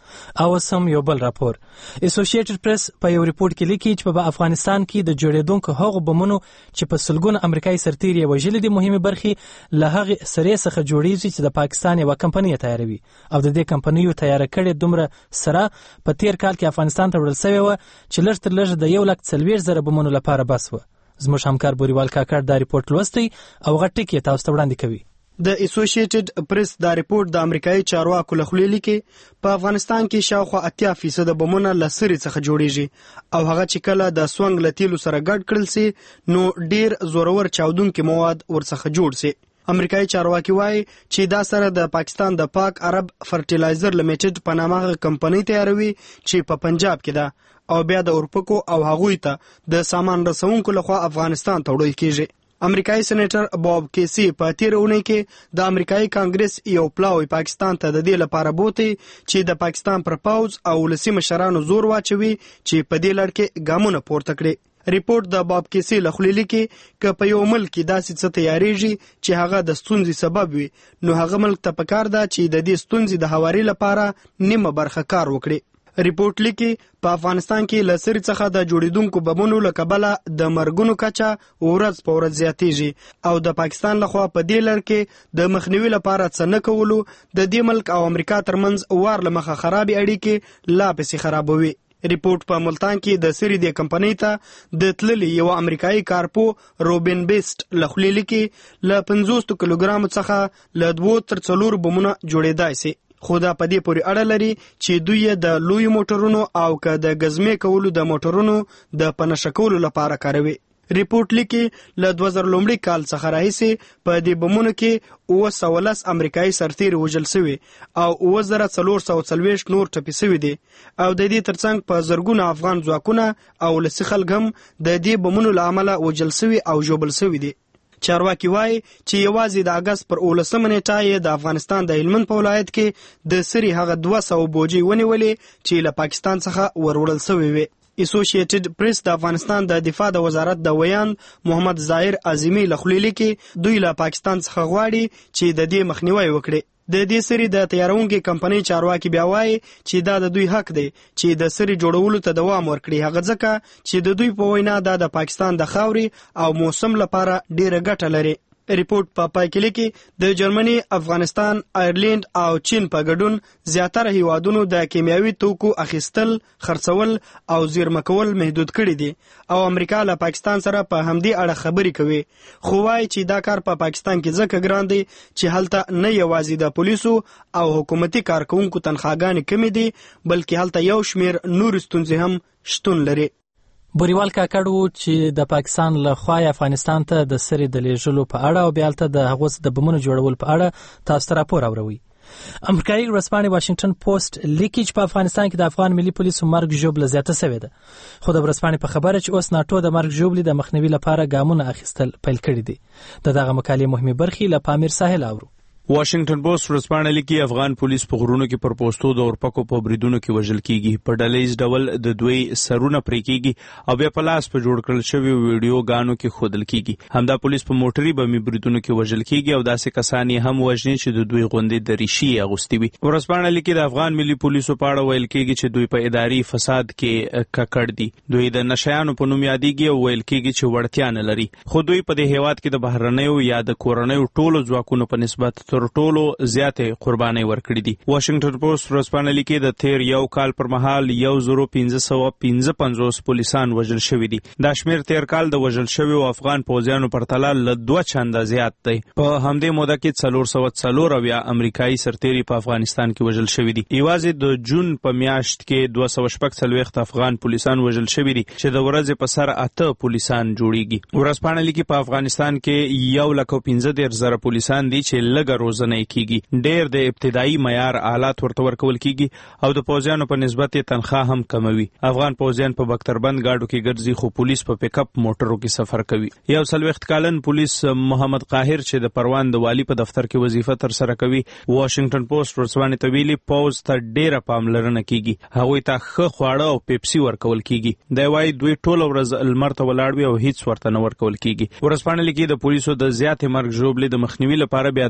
او سم یو بل راپور. اسوسییټډ پریس په یو ریپورت کې لیکي چې په افغانستان کې د جوړېدونکو هغو بمونو چې په سلګونه امریکایي سرتیري وژلي دي مهمه برخې له هغه سرې څخه جوړیږي چې د پاکستان یو کمپنۍ تیاروي او د دې کمپنیو تیار کړي دومره سره په تیر کال کې افغانستان ته وړل شوی و چې لږ تر لږه د یو لک څلوېښت زره بمونو لپاره بس و. زموږ همکار بوریوال کاکړ دا ریپورت لوستی او غټ ټکی تاسو ته وړاندې کوي. د اسوسییټډ پریس دا ریپورت د امریکایي چارواکو له خولې لیکي په افغانستان کې شاوخوا اتیا فیصد بمونه له سرې څخه جوړیږي او هغه چې کله د سونګ له تیلو سره ګډ کړل سي نو ډیر زورور چاودونکي مواد ورڅخه جوړ سي. امریکایي چارواکي وایي چې دا سره د پاکستان د پاک عرب فرټیلایزر لیمیټډ په نامه کمپنۍ تیاروي چې په پنجاب کې ده او بیا د اورپکو او هغوی ته د سامان رسونکو لخوا افغانستان ته وړل کیږي. امریکایي سېنیټر باب کیسی په تیر اونۍ کې د امریکایي کانګرس یو پلاوی پاکستان ته د دې لپاره بوتي چې د پاکستان پر پوز او ولسي مشرانو زور واچوي چې په دې لړ کې ګامونه پورته کړي. ریپورت د باب کیسی له خولې لیکي چې په یو ملک کې داسې څه تیاریږي چې هغه د ستونزې سبب وي نو هغه ملک ته پکار ده چې د دې ستونزې د هواري لپاره نیمه برخه کار وکړي. ریپورت لیکي په افغانستان کې له سرې څخه د جوړېدونکو بمونو له کبله د مرګونو کچه ورځ په ورځ زیاتېږي او د پاکستان لخوا په دې لړ کې د مخنیوي لپاره څه نه کولو د دې ملک او امریکا ترمنځ وار له مخه خرابې اړیکې لا پسې خرابوي. ریپورت په ملتان کې د سری د کمپنۍ ته د تللی یو امریکایي کارپو روبن بیسټ له خولې لیکي له پنځوس کیلوګرام څخه له دوه تر څلور بمونه جوړېدای سي. خو دا په دې پورې اړه لري چې دوی د لوی موټرونو او که د ګزمې کولو د موټرونو د پنشه کولو لپاره کاروي. ریپورت لیکي له دوه زره لومړي کال څخه راهیسې په دې بمونو کې اوه سوه لس امریکایي سرتیري وژل سوي او اوه زره څلور سوه څلوېښت نور ټپي سوي دي او د دې ترڅنګ په زرګونه افغان ځواکونه او ولسي خلک هم د دې بمونو له امله وژل سوي او ژوبل سوي دي. چارواکي وایي چې یوازې د اګست پر اوولسمه نیټه یې د افغانستان د هلمند په ولایت کې د سري هغه دوه سوه بوجۍ ونیولې چې له پاکستان څخه وروړل سوي وي. اسوسییټډ پریس د افغانستان د دفاع د وزارت د ویاند محمد ظاهر اعظمي له خولې لیکي دوی له پاکستان څخه غواړي چې د دې مخنیوی وکړي. د دې سری د تیارونکو کمپنۍ چارواکي بیا وایي چې دا د دوی حق دی چې د سری جوړولو ته دوام ورکړي هغه ځکه چې د دوی په وینا دا د پاکستان د خاورې او موسم لپاره ډیره ګټه لري. ریپورت په پای کې لیکي د جرمني، افغانستان، آیرلند او چین په ګډون زیاتره هیوادونو د کیمیاوي توکو اخیستل، خرڅول او زیرمه کول محدود کړي دي او امریکا له پاکستان سره په همدې اړه خبرې کوي. خو وایي چې دا کار په پاکستان کې ځکه ګران دی چې هلته نه یوازې د پولیسو او حکومتي کارکونکو تنخواګانې کمې دي بلکې هلته یو شمیر نور ستونزې هم شتون لري. بوریوال کاکړ وو چې د پاکستان له خوا افغانستان ته د سرې د لیږلو په اړه او بیا هلته د هغو د بمونو جوړول په اړه تاسو ته راپور اوروي. امریکایي ورځپاڼې واشنگټن پوسټ لیکي چې په افغانستان کې د افغان ملي پولیسو مرګ ژوبله زیاته شوې ده. خو د ورځپاڼې په خبره چې اوس ناټو د مرګ ژوبلې د مخنیوي لپاره ګامونه اخیستل پیل کړي دي. د دغه مقالې مهمې برخې له پامیر ساحل اورو. واشنگټن پوسټ ورځپاڼه لیکي افغان پولیس په غرونو کې پر پوسټو د اورپکو په بریدونو کې وژل کیږي. په ډلهیز ډول د دوی سرونه پرې کیږي او بیا په لاس په جوړ کړل شوی ویډیو غانو کې ښودل کیږي. همدا پولیس په موټري بمي بریدونو کې وژل کیږي او داسې کسان یې هم وژني چې د دوی غوندې د ریشي اغوستي وي. ورځپاڼه لیکي د افغان ملي پولیسو په اړه ویل کیږي چې دوی په اداري فساد کې ککړ دي. دوی د نشایانو په نوم یادېږي او ویل کیږي چې وړتیا نه لري. خو دوی په دې هیواد کې د بهرنیو یا د کورنیو ټولو ځواکونو په نسبت تر ټولو زیاتې قربانۍ ورکړي دي. واشنگټن پوسټ ورځپاڼه لیکي د تیر یو کال پر مهال یو زرو پنځه سوه پنځه پنځوس پولیسان وژل شوي دي. دا شمیر تیر کال د وژل شویو افغان پوځیانو پرتله له دوه چنده زیات دی. په همدې موده کې څلور سوه څلور اویا امریکایي سرتیري په افغانستان کې وژل شوي دي. یوازې د جون په میاشت کې دوه سوه شپږ څلوېښت افغان پولیسان وژل شوي دي چې د ورځې په سر اته پولیسان جوړیږي. ورځپاڼه لیکي په افغانستان کې یو لک او پنځه دېرش زره پولیسان دي چې لږه روزنه یې کیږي. ډېر د ابتدایي معیار آلات ورته ورکول کیږي او د پوځیانو په نسبت یې تنخواه هم کموي. افغان پوځیان په بختربند گاډو کې ګرځي خو پولیس په پیک اپ موټرو کې سفر کوي. یو څلوېښت کلن پولیس محمد قاهر چې د پروان د والی په دفتر کې وظیفه تر سره کوي واشنگټن پوسټ ورځپاڼې ته ویلي پوځ ته ډېره پاملرنه کیږي. هغوی ته ښه خواړه او پیپسي ورکول کیږي. دی وایي دوی ټوله ورځ لمر ته ولاړ وي او هیڅ ورته نه ورکول کیږي. ورځپاڼه لیکي د پولیسو د زیاتې مرګ ژوبلې د مخنیوي لپاره بیا د ناټو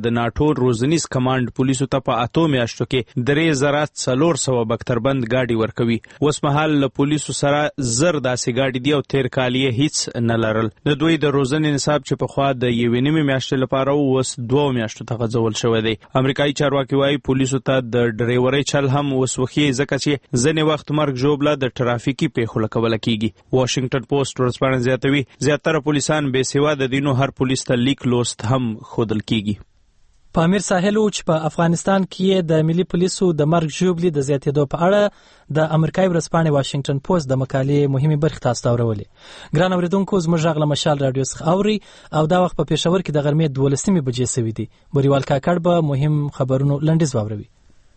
رادیو روزنیز کمانډ پولیسو ته په اتو میاشتو کې درې زره څلور سوه بکتربند ګاډي ورکوي. اوس مهال له پولیسو سره زر داسې ګاډي دي او تیر کال یې هیڅ نه لرل. د دوی د روزنې نصاب چې پخوا د یوې نیمې میاشتې لپاره اوس دوو میاشتو ته غځول شوی دی. امریکایي چارواکي وایي پولیسو ته د ډریورۍ چل هم اوس وښیي ځکه چې ځینې وخت مرګ ژوبله د ټرافیکي پیښو له کبله کیږي. واشنګټن پوسټ ورځپاڼه زیاتوي زیاتره پولیسان بې سواده دي، نو هر پولیس ته لیک لوست هم ښودل کیږي. پامیر ساحل چې په افغانستان کې د ملي پولیسو د مرګ ژوبلې د زیاتېدو په اړه د امریکایي ورځپاڼې واشنګټن پوسټ د مقالې مهمې برخې تاسو ته اورولې. ګران اورېدونکو، زموږ غږ له مشال راډیو څخه اوري او دا وخت په پېښور کې د غرمې دولسمې بجې سوي دي. بوریوال کاکړ به مهم خبرونو لنډیز واوروي.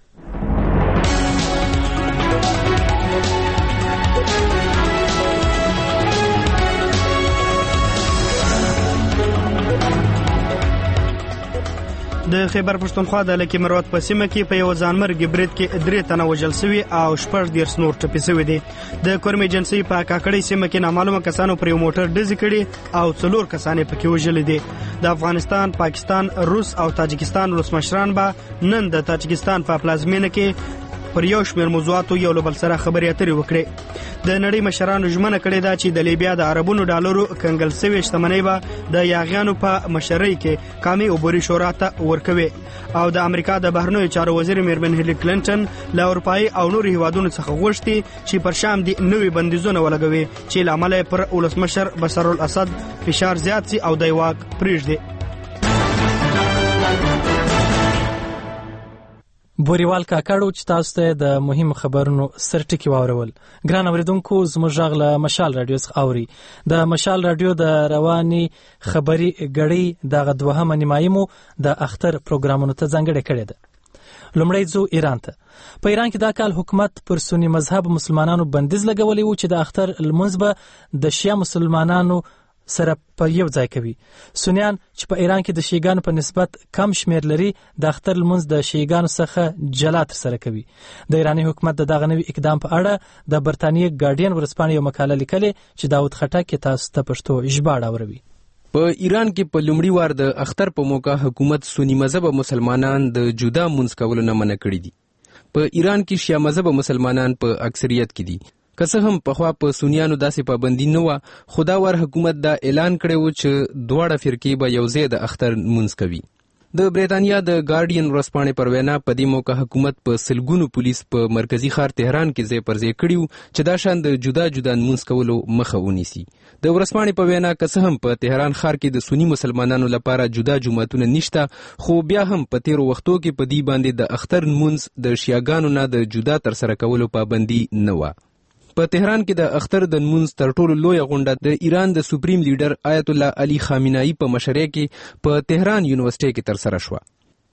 د خیبر پښتونخوا د لکي مروت په سیمه کې په یو ځانمرګي برید کې درې تنه وژل شوي او شپږ دیرش نور ټپي شوي دي. د کورمې ایجنسۍ په کاکړۍ سیمه کې نامعلومه کسانو پر یو موټر ډزې کړي او څلور کسان یې پکې وژلي دي. د افغانستان، پاکستان، روس او تاجکستان ولسمشران به نن د تاجکستان په پلازمینه کې پر یو شمېر موضوعاتو یو له بل سره خبرې اترې وکړې. د نړۍ مشرانو ژمنه کړې ده چې د لیبیا د عربونو ډالرو کنګل سوې شتمنۍ به د یاغیانو په مشرۍ کې قومي عبوري شورا ته ورکوي. او د امریکا د بهرنیو چارو وزیر میرمن هیلي کلینټن له اروپایي او نورو هیوادونو څخه غوښتي چې پر شام د نوي بندیزونه ولګوي چې له امله پر ولسمشر بشار الاسد فشار زیات سي او د واک پرېږدي. بوریوال کاکړو چې تاسو ته د مهم خبرونو سرټکی واورول. ګران اوریدونکو، زموږ غږ له مشال راډیو څخه اوري. د مشال راډیو د رواني خبري غړي د دوهمه نیمایمو د اختر پروګرامونو ته ځانګړې کړې ده. لومړی ځو ایران ته. په ایران کې دا کال حکومت پر سنی مذهب مسلمانانو بندیز لګولی و چې د اختر لمونځ به د شیعه مسلمانانو سره په یو ځای کوي. سنیان چې په ایران کې د شیعاګانو په نسبت کم شمیر لري د اختر لمونځ د شیعاګانو څخه جلا ترسره کوي. د ایراني حکومت د دغه نوي اقدام په اړه د برتانیې ګارډین ورځپاڼې یو مقاله لیکلې چې داود خټک تاسو ته پښتو ژباړه اوروي. په ایران کې په لومړي وار د اختر په موقع حکومت سنی مذهب مسلمانان د جدا مونځ کولو نه منع کړي دي. په ایران کې شیعه مذهب مسلمانان په اکثریت کې دي. که څه هم پخوا په سنیانو داسې پابندي نه وه، خو دا وار حکومت دا اعلان کړی و چې دواړه فرقې به یو ځای د اختر لمونځ کوي. د بریتانیا د ګارډین ورځپاڼې پر وینا په دې موقع حکومت په سلګونو پولیس په مرکزی ښار تهران کې ځای پر ځای کړي وو چې دا شان د جدا جدا لمونځ کولو مخه ونیسي. د ورځپاڼې په وینا که څه هم په تهران ښار کې د سنی مسلمانانو لپاره جدا جوماتونه نشته، خو بیا هم په تیرو وختو کې په دې باندې د اختر لمونځ د شیعاګانو نه د جدا ترسره کولو پابندي نه وه. په تهران کې د اختر د لمونځ تر ټولو لویه غونډه د ایران د سپریم لیډر آیت الله علي خامنه‌ای په مشرۍ کې په تهران یونیورسيټي کې ترسره شوه.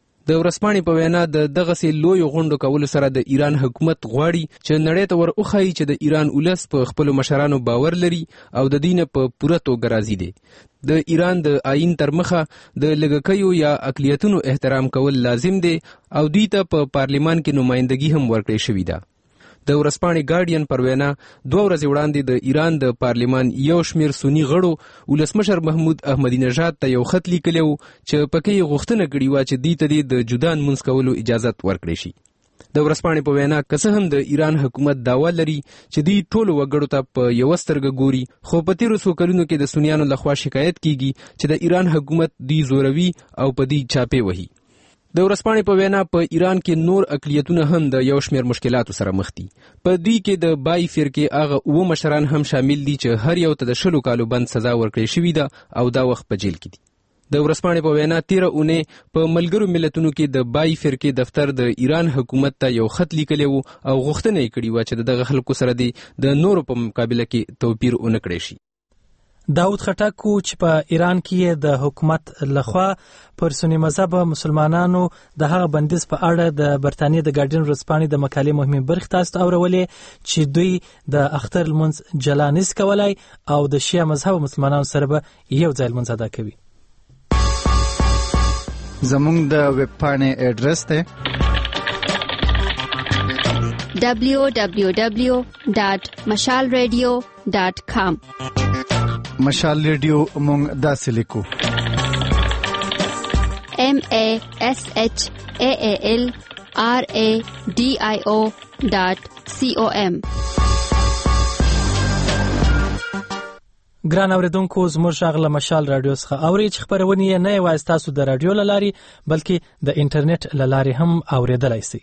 د ورځپاڼې په وینا د دغسې لویو غونډو کولو سره د ایران حکومت غواړي چې نړۍ ته ور وښایي چې د ایران ولس په خپلو مشرانو باور لري او د دې نه په پوره توګه راضي دی. د ایران د آئین تر مخه د لږکیو یا اقلیتونو احترام کول لازم دی او دوی ته په پارلیمان کې نمایندګي هم ورکړې شوې ده. د ورځپاڼې ګارډین پر وینا دوه ورځې وړاندې د ایران د پارلیمان یو شمیر سنی غړو ولسمشر محمود احمدی نژاد ته یو خط لیکلی و چې پکې یې غوښتنه کړې وه چې دوی ته د جدا لمونځ کولو اجازت ورکړی شي. د ورځپاڼې په وینا که څه هم د ایران حکومت دعوا لري چې دوی ټولو وګړو ته په یوه سترګه ګوري، خو په تیرو څو کلونو کې د سنیانو لخوا شکایت کیږي چې د ایران حکومت دوی زوروي او په دوی چاپې وهي. د ورځپاڼې په وینا په ایران کې نور اقلیتونه هم د یو شمیر مشکلاتو سره مخ دي. په دوی کې د بای فرقې هغه اوه مشران هم شامل دي چې هر یو ته د شلو کالو بند سزا ورکړې شوې ده او دا وخت په جیل کې دي. د ورځپاڼې په وینا تیره اونۍ په ملګرو ملتونو کې د بای فرقې دفتر د ایران حکومت ته یو خط لیکلی و او غوښتنه یې کړې وه چې د دغه خلکو سره دی د نورو په مقابله کې توپیر ونه کړی شي. داود خټک چې په ایران کې د حکومت لخوا پر سنی مذهب مسلمانانو د هغه بندیز په اړه د برتانیې د ګارډین ورځپاڼې د مقالې مهمې برخې تاسو ته اورولې چې دوی د اختر لمونځ جلا نشي کولای او د شیعه مذهب مسلمانانو سره به یو ځای لمونځ ادا کوي. زموږ د ویب پاڼې اډرس دی دبلیو دبلیو دبلیو ډاټ مشال ریډیو ډاټ کام. مشال ریډیو مونږ داسې لیکو ام ا اس اچ ا ا ال آر ا ډي آی او ډاٹ سی او ام. ګران اوریدونکو زموږ غږ مشال رادیو څخه اوري چې خبرونه یې نه یوازې تاسو د رادیو لاري بلکې د انټرنیټ لاري هم اوریدلای شئ.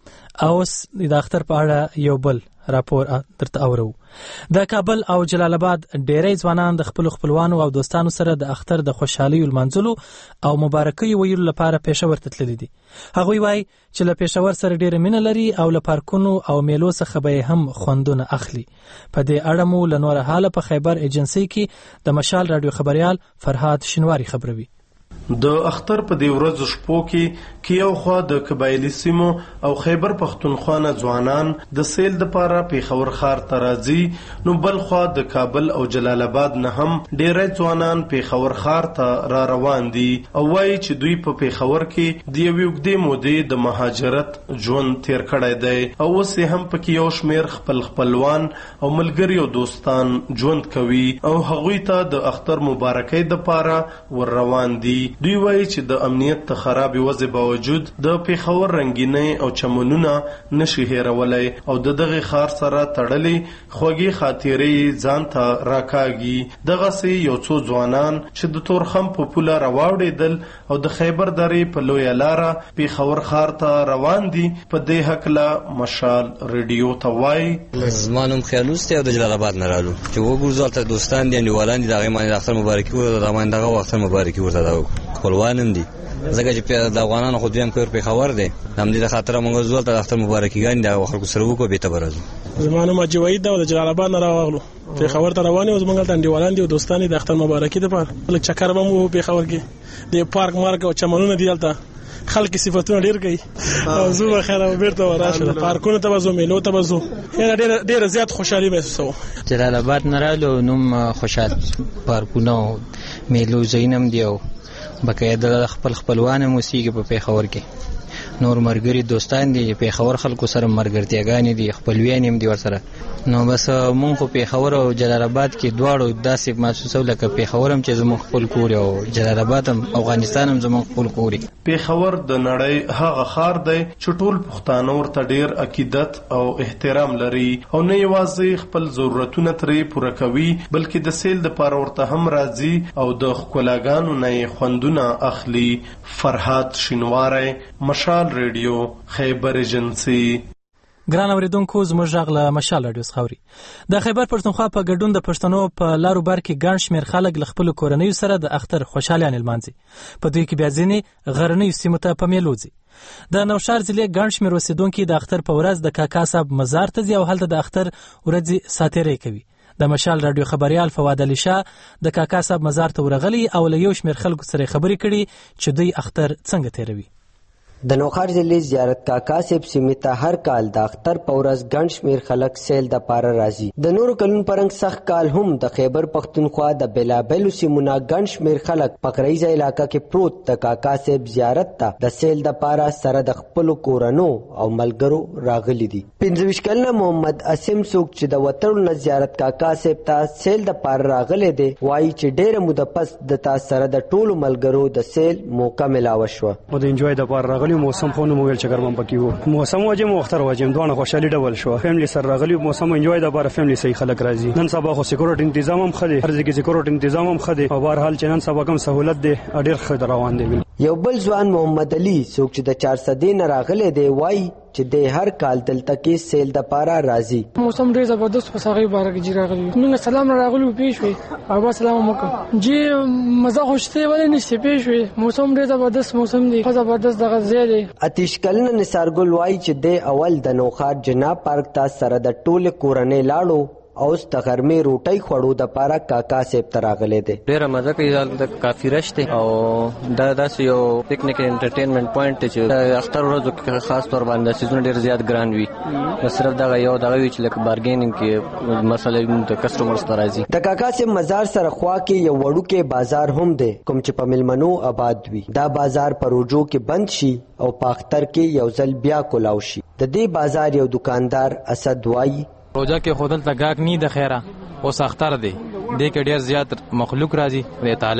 اوس د اختر په اړه یو بل راپور درته اورو. د کابل او جلال آباد ډېری ځوانان د خپل خپلوانو او دوستانو سره د اختر د خوشحالۍ لمانځلو او مبارکۍ ویلو لپاره پېښور ته تللي دي. هغوی وایي چې له پېښور سره ډېره مینه لري او له پارکونو او میلو څخه به هم خوندونه اخلي. په دې اړه مو له نوره حاله په خیبر ایجنسۍ کې د مشال رادیو خبريال فرهاد شینواری خبروي. د اختر په دی ورځ شپو کې کې یو خوا د قبایلی سیمو او خیبر پختونخوا نه ځوانان د سیل د پاره پیښور ښار ته راځي، نو بل خوا د کابل او جلال آباد نه هم ډېری ځوانان پیښور ښار ته را روان دي او وایي چې دوی په پیښور کې د یوې اوږدې مودې د مهاجرت ژوند تیر کړی دی او اوس یې هم پکې یو شمېر خپل خپلوان او ملګري او دوستان ژوند کوي او هغوی ته د اختر مبارکۍ د پاره ور روان دي. دوی وایي چې د امنیت ته خراب وضع باوجود د پیښور رنگینۍ او چمنونه نشي هیرولای او د دغه ښار سره تړلې خوږې خاطرې ځان ته راکاږي. دغه سي یو څو ځوانان چې د تورخم په پوله راوړېدل او د خیبر درې په لویه لاره پیښور ښار ته روان دي په دې هکله مشال ریډیو ته وایي. زمانم خیالوسته او د جلال آباد نه رالو چې وګورځول ته دوستان دي نیولان دي دغه باندې اختر مبارکي ورته دا باندې دغه اختر مبارکي ورته دا خپلوانم دي زګه چې د افغانانو خو دویم کور په خبر دي هم دې خاطر موږ زول ته اختر مبارکي ګان دا خلکو سره وکړو به ته برازو. زمانه ماجوید د جلال آباد نه راغلو په خبر ته روانه او زمونږ ته انډیوالان دي او دوستان دي د اختر مبارکي ته پر لکه چکر به مو په خبر کې د پارک مارک او چمنونه دیالته خلک صفاتونه ډیر کوي او زه به خیر او بیرته راشه پارکونو ته وځو میلو ته وځو ډیر ډیر زیات خوشحالي محسوسو. جلال آباد نه رالو نوم خوشحال پارکونو میلو زینم دیو بقاعده د خپل خپلوان موسیقي په پیښور کې نور مرګري دوستان دي پیښور خلکو سره مرګرتیاګانی دي خپلوان هم دي ورسره. نو بس مونږ په پیښور او جلال آباد کې دواړو داسې محسوسو لکه پیښور هم چې زموږ خپل کور او جلال آباد هم افغانستان هم زموږ خپل کور. پیښور د نړۍ هغه ښار دی چې ټول پښتانه ورته ډیر عقیدت او احترام لري او نه یوازې خپل ضرورتونه ترې پوره کوي بلکې د سیل د پاره ورته هم راځي او د ښکلاګانو نه خوندونه اخلي. فرهاد شینواری مشال ریډیو خیبر ایجنسي. ګران اوریدونکو زموږ غږ له مشال رادیو څخه اوري. د خیبر پښتونخوا په ګډون د پښتنو په لارو بر کې ګڼ شمېر خلک له خپلو کورنیو سره د اختر خوشحالیانې لمانځي. په دوی کې بیا ځینې غرنیو سیمو ته په میلو ځي. د نوشهر ضلع ګڼ شمېر اوسېدونکي د اختر په ورځ د کاکا صاحب مزار ته ځي او هلته د اختر ورځې ساتیرۍ کوي. د مشال رادیو خبريال فواد علي شاه د کاکا صاحب مزار ته ورغلی او له یو شمېر خلکو سره خبرې کړي چې دوی اختر څنګه تیروي. د نوخار ضلع زیارت کاکا صاحب سیمې ته هر کال د اختر په ورځ ګڼ شمېر خلک سیل د پاره راځي. د نورو کلونو په رنګ سخت کال هم د خیبر پښتونخوا د بېلابېلو سیمو نه ګڼ شمېر خلک په کرهیزه علاقه کې پروت د کاکا صاحب زیارت ته د سیل د پاره سره د خپلو کورنو او ملګرو راغلي دي. پنځه ویشت کلنه محمد اسیم څوک چې د وتړو نه زیارت کاکا صاحب ته سیل د پاره راغلی دی وایي چې ډېره موده پس د تا سره د ټولو ملګرو د سیل موقع ملاوه شوه. د انجوای د پاره راغلی موسم خو نو مویل چې ګرمم پکې وو موسم وجه مو اختر وجه دوه خوشحالي ډول شو فیملی سره راغلی موسم انجوای د بار فیملی صحیح خلک راځي. نن سبا خو سکیورټي تنظیم هم خدي هر ځای کې سکیورټي تنظیم هم خدي او بهر حال چې نن سبا کوم سہولت دی ډېر ښه روان دی. یو بل ځوان محمد علي څوک چې د چار صدې نه راغلی دی وایي چې د هر کال دلته کې سیل د پاره راځي. موسم ډېر زبردست په ساغي بارک جی راغلی موږ سلام راغلو پیښ وي بابا سلام وکړه جی مزه خوشته ولې نشته پیښ وي موسم ډېر زبردست موسم دی زبردست دغه ځای دی. اتیش کلن نثارګل وایي چې د اول د نوخار جناب پارک ته سره د ټوله کورنۍ لاړو او د غرمې روټۍ خوړو د پاره کاکا صاحب ته راغلی دی. ډېره مزه کوي دلته کافي رش دی او دا داسې یو پکنیک انټرټینمنټ پوینټ دی چې اختر ورځو کې خاص طور باندې سیزونه ډېر زیات ګران وي نو صرف دغه یو دغه وي چې لکه بارګینینګ کې مسله د کسټمرز ته راځي. د کاکا صاحب مزار سره خوا کې یو وړوکی بازار هم دی کوم چې په میلمنو آباد وي. دا بازار په روجو کې بند شي او په اختر کې یو ځل بیا کولاو شي. د دې بازار یو دکاندار اسد وایي روزه کې خودل تګاک نه د خیره او سختر دی د کې ډیر زیات مخلوق راځي د تعالی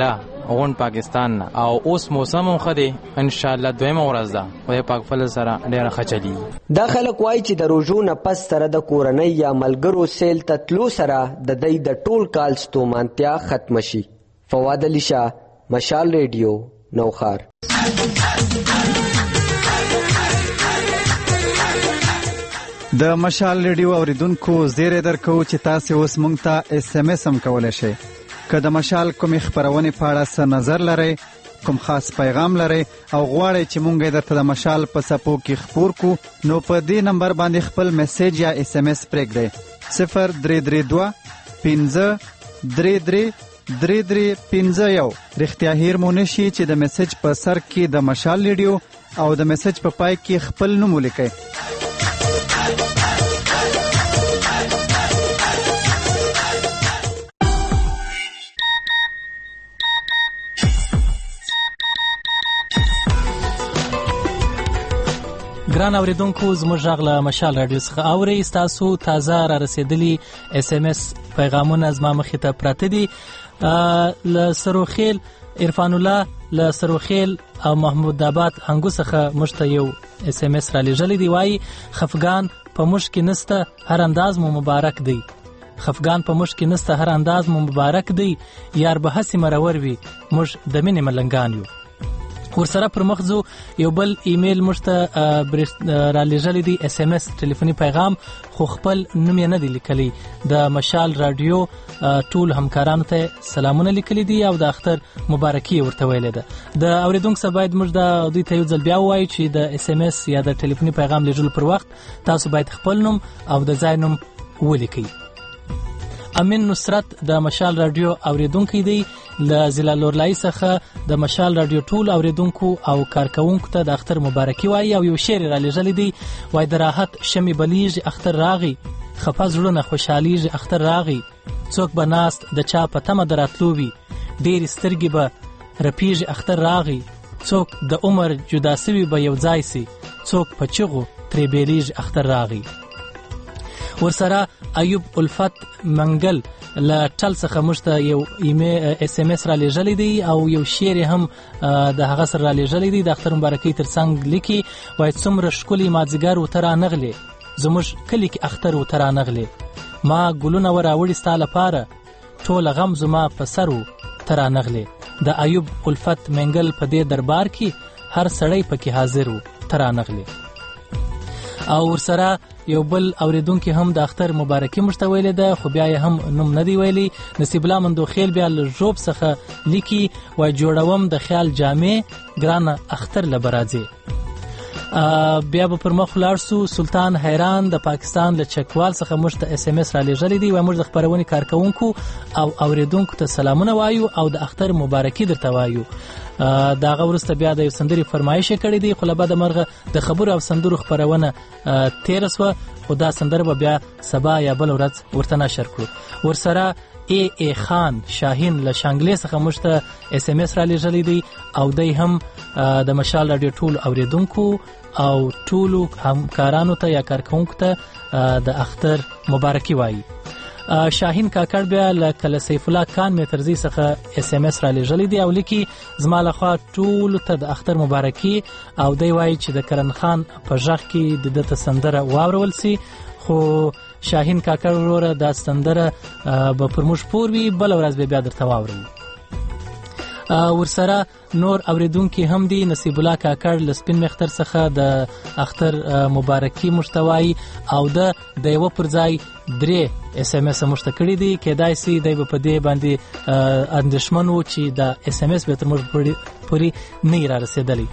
غون پاکستان نه او اوس موسم هم خدي ان شاء الله دویمه ورځ ده خدای پاک فضل سره ډېر خچلی. دا خلک وایي چې د روژو نه پس سره د کورنۍ یا ملګرو سیل ته تلو سره د دوی د ټول کال ستومانتیا ختم شي. فواد علي شاه، مشال ریډیو، نوخار. د مشال ریډیو اوریدونکو زیری درکو چې تاسو اوس مونږ ته اس ام اس هم کولای شئ. که د مشال کومې خبرونې په اړه څه نظر لرئ، کوم خاص پیغام لرئ او غواړئ چې مونږ یې درته د مشال په څپو کې خپور کو، نو په دې نمبر باندې خپل میسیج یا اس ام اس پرېږدئ. صفر درې درې دوه پنځه درې درې درې درې پنځه یو. رښتیا هیر مو نشي چې د میسیج په سر کې د مشال ریډیو او د میسیج په پای کې خپل نوم ولیکئ. ګران اوریدونکو، زموږ غږ له مشال رادیو څخه اورئ. ستاسو تازه را رسېدلي اس ام اس پیغامونه زما مخې ته پراته دي. له سروخیل عرفان الله له سروخیل او محمود آباد هنګو څخه موږ ته یو اس ام اس را لېږلی دی. وایي خفګان په موږ کې نسته، هر انداز مو مبارک دی. خفګان په موږ کې نسته، هر انداز مو مبارک دی. یار به هسې مرور وي، موږ د مینې ملنګان یو. ورسره پر مخ ځو. یو بل ایمیل موږ ته را لېږلی دی، اس ام اس ټلیفوني پیغام، خو خپل نوم یې نه دی لیکلی. د مشال راډیو ټول همکارانو ته سلامونه لیکلي دي او د اختر مبارکي ورته ویلې ده. د اورېدونکو څخه باید موږ د دوی ته یو ځل بیا ووایو چې د اس ام اس یا د ټلیفوني پیغام لیږلو پر وخت تاسو باید خپل نوم او د ځای نوم ولیکئ. امین نصرت د مشال راډیو اوریدونکو دی. له ضلع لورلای څخه د مشال راډیو ټول اوریدونکو او کارکونکو ته د اختر مبارکي وایي او یو شعر را لېږلی دی. وایي د راحت شمې بلیږي اختر راغی، خفه زړونه خوشحالیږي اختر راغی، څوک به ناست د چا په تمه د راتلو وي، ډېرې سترګې به رپیږي اختر راغی، څوک د عمر جدا سوي به یو ځای سي، څوک په چغو ترې بیلیږي اختر راغی. ورسره ایوب الفت منګل له ټل څخه موږ ته یو اس ام اس را لېږلی دی او یو شعر هم د هغه سره را لېږلی دی. د اختر مبارکۍ تر څنګ لیکي. وایي څومره ښکلي مازدیګر ورته رانغلې، زموږ کلي کې اختر ورته رانغلې، ما ګلونه وراوړي ستا لپاره، ټوله غم زما په سر ورته رانغلې. د ایوب الفت منګل په دې دربار کې هر سړی پکې حاضر ورته رانغلې. او ورسره یو بل اوریدونکي هم د اختر مبارکي موږ ته ویلې ده، خو بیا یې هم نوم نه دی ویلی. نصیب الله مندوخیل بیا له ژوب څخه لیکي. وایي جوړوم د خیال جامې، ګرانه اختر له به راځې. بیا به پر مخ ولاړ سو. سلطان حیران د پاکستان له چکوال څخه موږ ته اس ام اس را لېږلی دی. وایي موږ د خپرونې کارکوونکو او اوریدونکو ته سلامونه وایو او د اختر مبارکي درته وایو. د هغه وروسته بیا د یو سندرې فرمایش یې کړی دی، خو له بده مرغه د خبرو او سندرو خپرونه تېره سوه، خو دا سندره به بیا سبا یا بل ورځ ورته نشر کړو. ورسره ای ای خان شاهین له شانګلې څخه موږ ته اس ام اس را لېږلی دی او دی هم د مشال راډیو ټول اوریدونکو او ټولو همکارانو ته یا کارکوونکو ته د اختر مبارکي وایي. شاهین کاکړ بیا له کله سیف الله خان میترزي څخه اس ام اس را لېږلی دی او لیکي زما لخوا ټولو ته د اختر مبارکي او دی وایي چې د کرن خان په غږ کې د ده ته سندره واورول سي. خو شاهین کاکړ وروره دا سندره به پر موږ پور وي، بله ورځ به بیا درته واورو. ورسره نور اوریدونکي هم دي. نصیب الله کاکړ له سپین مختر څخه د اختر مبارکي موږ ته وایي او ده د یوه پر ځای درې اس ام اس موږ ته کړي دي. کیدای سي دی به په دې باندې اندېښمن و چې د اس ام اس به تر موږ پورې نه را رسېدلی.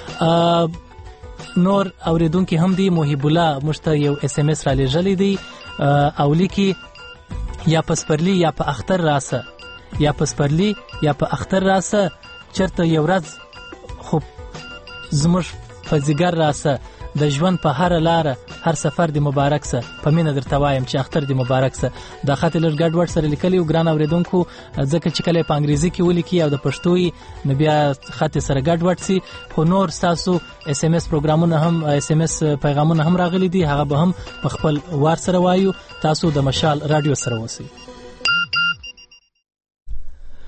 نور اوریدونکي هم دي. محب الله موږ ته یو اس ام اس را لېږلی دی او لیکي یا په سپرلي یا په اختر راسه، یا په سپرلي یا په اختر راسه، چرته یو ورځ خو زموږ په ځیګر راسه، د ژوند په هره لاره هر سفر دی مبارک سه، په مینه درته وایم چې اختر دی مبارک سه. دا خط لږ ګډ وډ سره لیکلی و ګران اوریدونکو، ځکه چې کله په انګریزي کې ولیکي او د پښتو یې نو بیا خط سره ګډ وډ سي. خو نور ستاسو اس ام اس پروګرامونه هم اس ام اس پیغامونه هم راغلي دي، هغه به هم په خپل وار سره وایو. تاسو د مشال راډیو سره اوسئ.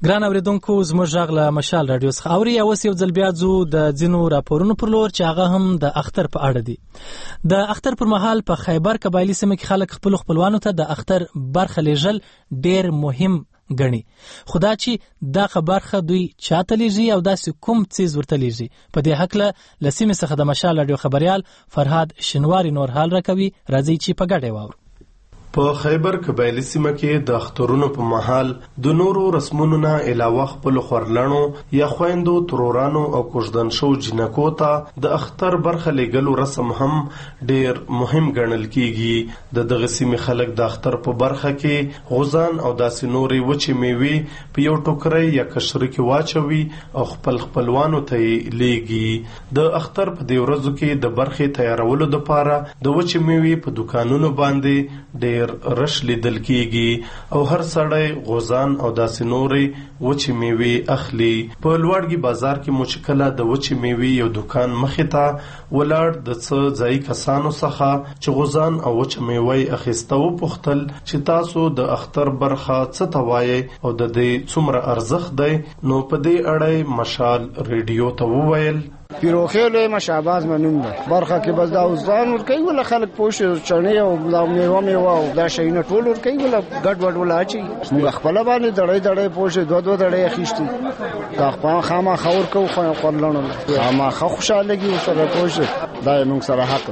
ګران اوریدونکو زموږ غږ له مشال رادیو څخه اوري. اوس یو ځل بیا ځو د ځینو راپورونو پر لور چې هغه هم د اختر په اړه دي. د اختر پر مهال په خیبر قبایلي سیمه کې خلک خپل خپلوانو ته د اختر برخه لیږل ډیر مهم ګڼي. خدا چې دا خبرخه دوی چاته لیږي او داسې کوم څیز ورته لیږي، په دې هکله له سیمې څخه د مشال رادیو خبریال فرهاد شنواری نور حال راکوي. راځي چې په ګډه واورو. په خیبر قبایلی سیمه کې د اخترونو په مهال د نورو رسمونو نه علاوه خپل خورلانو یا خويندو ترورانو او کوژدن شو جنکو ته د اختر برخه لګلو رسم هم ډیر مهم ګڼل کیږي. د دغه سیمې خلک د اختر په برخه کې غوزان او داسې نورې وچې میوې په یو ټوکرۍ یا کشري کې واچوي او خپل خپلوانو ته یې لیږي. د اختر په دې ورځو کې د برخې تیارولو لپاره د وچې میوې په دکانونو باندې ډیر رش لیدل کیږي او هر سړی غوزان او داسې نورې وچې میوې اخلي. په لوړګي بازار کې مو چې کله د وچې میوې یو دکان مخې ته ولاړ د څه ځایي کسانو څخه چې غوزان او وچې میوې اخیسته وپوښتل چې تاسو د اختر برخه څه ته وایئ او د دې څومره ارزښت دی، نو په دې اړه مشال ریډیو ته وویل پیروخیل ما شعباز منوم ده برخه کې بس دا وزدان ور کوي ولا خلک پوښ چړنی او دا میوه میوه او دا شینه ټول ور کوي ولا ګډ وډ ولا اچي موږ خپل باندې دړې دړې پوښ دوه دوه دړې اخیشتي دا خپل خامہ خور کو خو قرلانو خامہ خوشاله کی سره پوښ دا موږ سره حق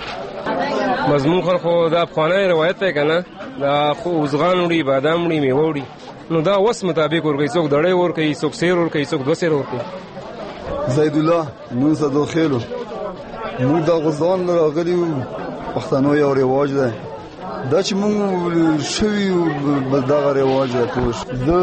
ده. مضمون خو دا افغاني روایت ده کنه، دا خو وزغان وړي بادام وړي میوه وړي، نو دا وس مطابق ور کوي، څوک دړې ور کوي، څوک سیر ور کوي، څوک دوه سیر ور کوي. زید الله نو صدو خیلو موږ د غزان راغلی پښتنو یو رواج ده دا چې موږ شوی بل دغه رواج ده توش د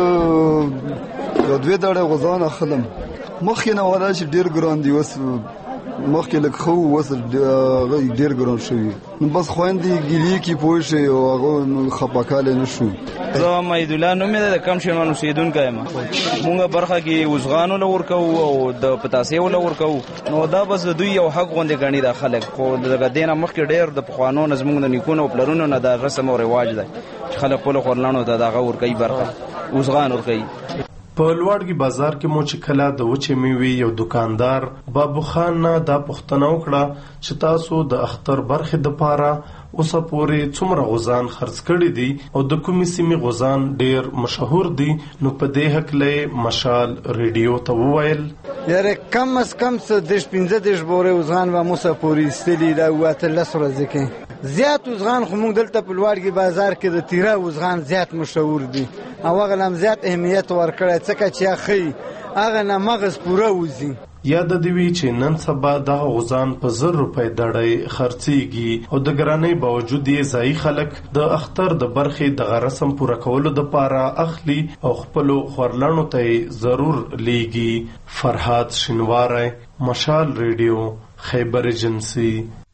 یو دوی دړې غزان اخلم مخکې نه ولا چې ډیر ګران دی وس مخکې لک خو وس ډیر ګران شوی نو بس خويندې ګلی کی پوښي او هغه خپاکاله نشو. زه مېدولا نو مې د کم شمن اوسیدون کایم مونږه برخه کې وزغانو لور کو او د پتاسې ول ور کو نو دا بس دوی یو حق غونډه غني د خلک خو دغه دینه مخکې ډیر د قانون نظمونو نه نیکونه او پلرونو نه د رسم او رواج ده چې خلک په خورلانو دغه ور کوي برخه وزغان ور کوي. په لوړګي بازار کې مو چې کله د وچې میوې یو دکاندار بابو خان نه دا پوښتنه وکړه چې تاسو د اختر برخې د پاره اوسه پورې څومره غوزان خرڅ کړي دي او د کومې سیمې غوزان ډیر مشهور دي، نو په دې هکله مشال ریډیو ته وویل یاره کم از کم څه د پنځه دیش بورې غوزان و موسه پورې استلی دا واته لس ورځې کې زیات غوزان خو موږ دلته په لوړګي بازار کې د تیرا غوزان زیات مشهور دي او هغه لم زیات اهمیت ورکړی څکه چې اخی هغه نه مغز پوره وزي. یاد دی وی چې نن سبا د غوزان په زر روپۍ دړۍ خرڅيږي او د ګرانۍ باوجود یې ځای خلک د اختر د برخې د رسم پوره کولو د پاره اخلي او خپل خورلانو ته ضرور لیږي. فرهاد شنواری، مشال ریډیو، خیبر ایجنسی.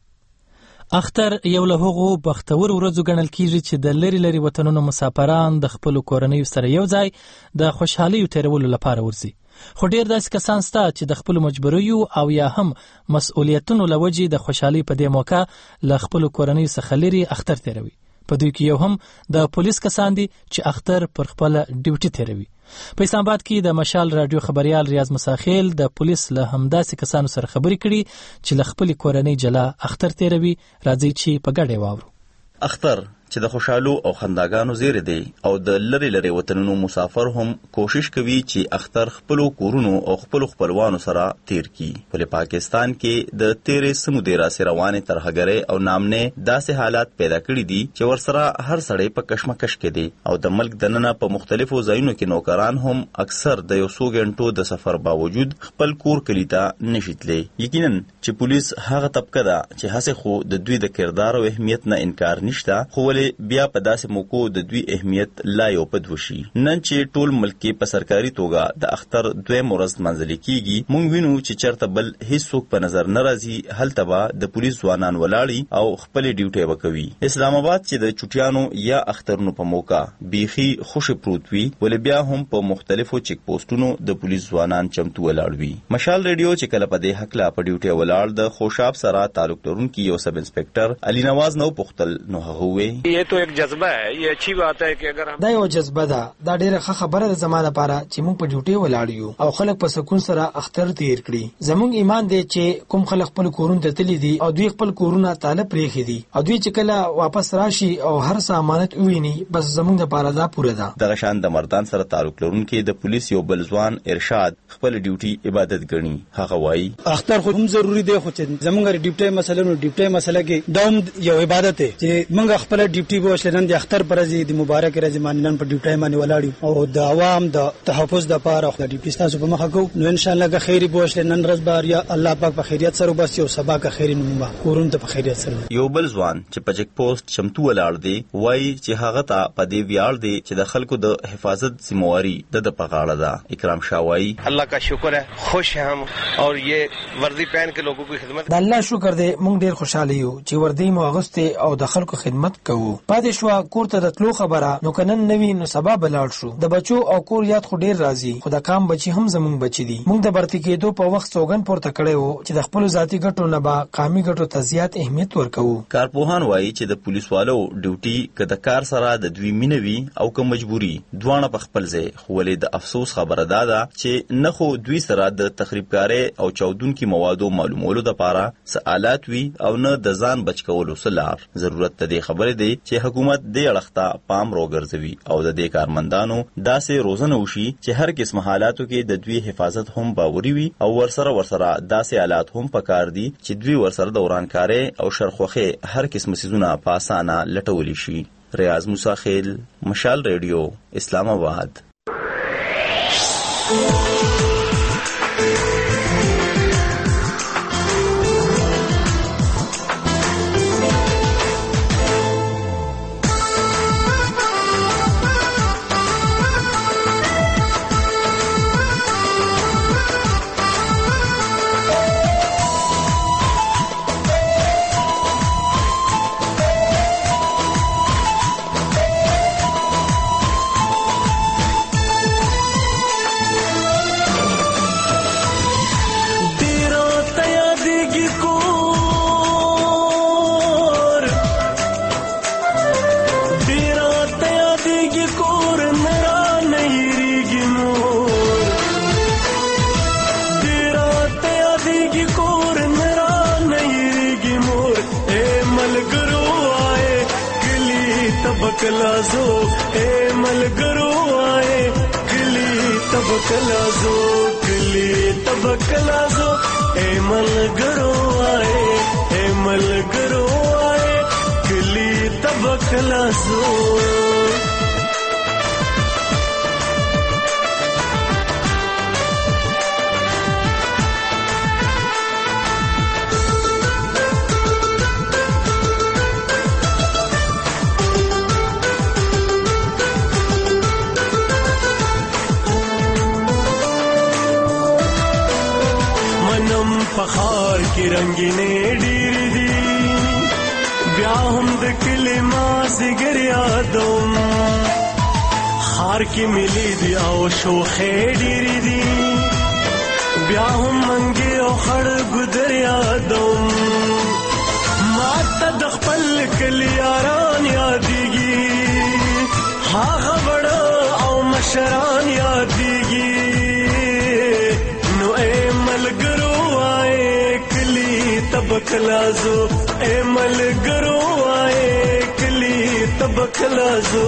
اختر یو له هغو بختور ورځو ګڼل کیږي چې د لری لری وطنونو مسافران د خپل کورنۍ سره یو ځای د خوشحالي تیرولو لپاره ورځي. خو ډیر داسې کسان سته چې د خپل مجبوریو او یا هم مسؤلیتونو لوجې د خوشحالي په دې موقع له خپل کورنۍ څخه لري اختر تیروي. په دوی کې یو هم د پولیس کسان دي چې اختر پر خپل ډیوټي تیروي. په اسلام آباد کې د مشال رادیو خبريال ریاض مساخیل د پولیس له همداسې کسانو سره خبرې کړي چې له خپل کورنۍ جلا اختر تیروي. راځي چې په ګډه واورو. اختر چې د خوشحالو او خنداګانو زیری دی او د لری لری وطنونو مسافر هم کوشش کوي چې اختر خپل کورونو او خپل خپلوانو سره تیر کی. په پاکستان کې د تیرې سمودي را سره روانه ترهګری او نامنه داسې حالات پیدا کړي دي چې ورسره هر سړی په کشمکش کې دی او د ملک دننه په مختلفو ځایونو کې نوکران هم اکثر د یو څو غنټو د سفر باوجود خپل کور کلیتا نشیتلی. یقینا چې پولیس هغه طبقه ده چې هڅه خو د دوی د کردار او اهمیت نه انکار نشته، خو بیا په داسې موکو د دوی اهمیت لا یو پد وشي. نن چې ټول ملک کې په سرکاري توګه د اختر دویم ورځ منځلي کیږي، مونږ وینو چې چرته بل هیڅوک په نظر نه راځي، هلته به د پولیس ځوانان ولاړي او خپل ډیوټي وکوي. اسلام آباد چې د چټیانو یا اخترونو په موقع بیخي خوش پروت وي، ولې بیا هم په مختلفو چیک پوسټونو د پولیس ځوانان چمتو ولاړ وي. مشال ریډیو چې کله په دې حق لا په ډیوټي ولاړ د خوشاب سره تعلق لرونکي یو سب انسپکټر علي نواز نو پختل نو هغه وی ये तो एक जज्बा है, ये अच्छी बात है कि अगर हम دا یو جذبه ده. دا ډیره ښه خبره ده زما لپاره چې موږ په ډیوټي ولاړ یو او خلک په سکون سره اختر تیر کړي. زموږ ایمان دی چې کوم خلک خپل کورونه ته تللي دي او دوی خپل کورونه تاله پرېښي دي او دوی چې کله واپس راشي او هر څه امانت وویني بس زموږ لپاره دا پوره ده. دغه شان د مردان سره تعلق لرونکي د پولیس یو بل ځوان ارشاد خپل ډیوټي عبادت ګڼي. هغه وایي اختر خو هم ضروری دی، خو چې زموږ ډیوټي مسله نو ډیوټي مسله کې دا یو عبادت دی چې موږ خپل ډیوټي به نن د اختر پر ورځ د مبارک ورځ باندې نن په ډیوټي باندې ولاړ او د عوام د تحفظ لپاره خو د ډیوټي تاسو په مخه کو نو ان شاء الله که خیری بوشل نن ورځ بار یا الله پاک په خیریت سره بس یو سبا که خیری نومه کورون ته په خیریت سره. یو بل ځوان چې په چک پوسټ شمتو ولاړ دی وایي چې هغه ته په دې ویاړ دی چې د خلکو د حفاظت ذمہواری د د پغاړه ده. اکرام شاه وایي الله کا شکر ہے، خوش ہیں ہم اور یہ وردی پہن کے لوگوں کی خدمت. د الله شکر دی مونږ ډیر خوشاله یو چې وردی مو اغوسته او د خلکو خدمت کوو. پاتې شو کور ته د تلو خبره نو کنن نوی نو سبا بلاړ شو. د بچو او کور یاد خو ډیر راځي، خو د کام بچي هم زمونږ بچي دي. مونږ د برتی کېدو په وخت سوګن پورته کړی وو چې د خپل ذاتی ګټو نه با قامي ګټو ته زیات اهمیت ورکوو. کارپوهان وایي چې د پولیسوالو ډیوټي که د کار سره د دوی مینه وي او که مجبوري دواړه په خپل ځای، خو ولې د افسوس خبره دا ده چې نه خو دوی سره د تخریبکارۍ او چاودونکي موادو معلومولو دپاره څه آلات وي او نه د ځان بچ کولو څه لار. ضرورت ته دې خبرې دی چې حکومت دې اړخ ته پام راوګرځوي او د دې کارمندانو داسې روزنه وشي چې هر قسم حالاتو کې د دوی حفاظت هم باوري وي او ورسره ورسره داسې آلات هم پکار دي چې دوی ورسره د ورانکارۍ او شرخوخې هر قسم څیزونه په اسانه لټولی شي. ریاض موسی خیل، مشال ریډیو، اسلام آباد. کلازو اے ملګرو آئے کلی تب کلازو کلی تب کلازو اے ملګرو آئے اے ملګرو آئے کلی تب کلازو. پخار کی رنگینې ډېر دي بیا هم د کلي مازدیګر یادوم خار کې ملي دي او شوخې ډېر دي بیا هم منګې او خړ ګودر یادوم ما ته د خپل کلي یاران یادېږي هغه وړه او مشران یادېږي نو اے ملګرو تب کلازو اے ملګرو آئے کلی تب کلازو.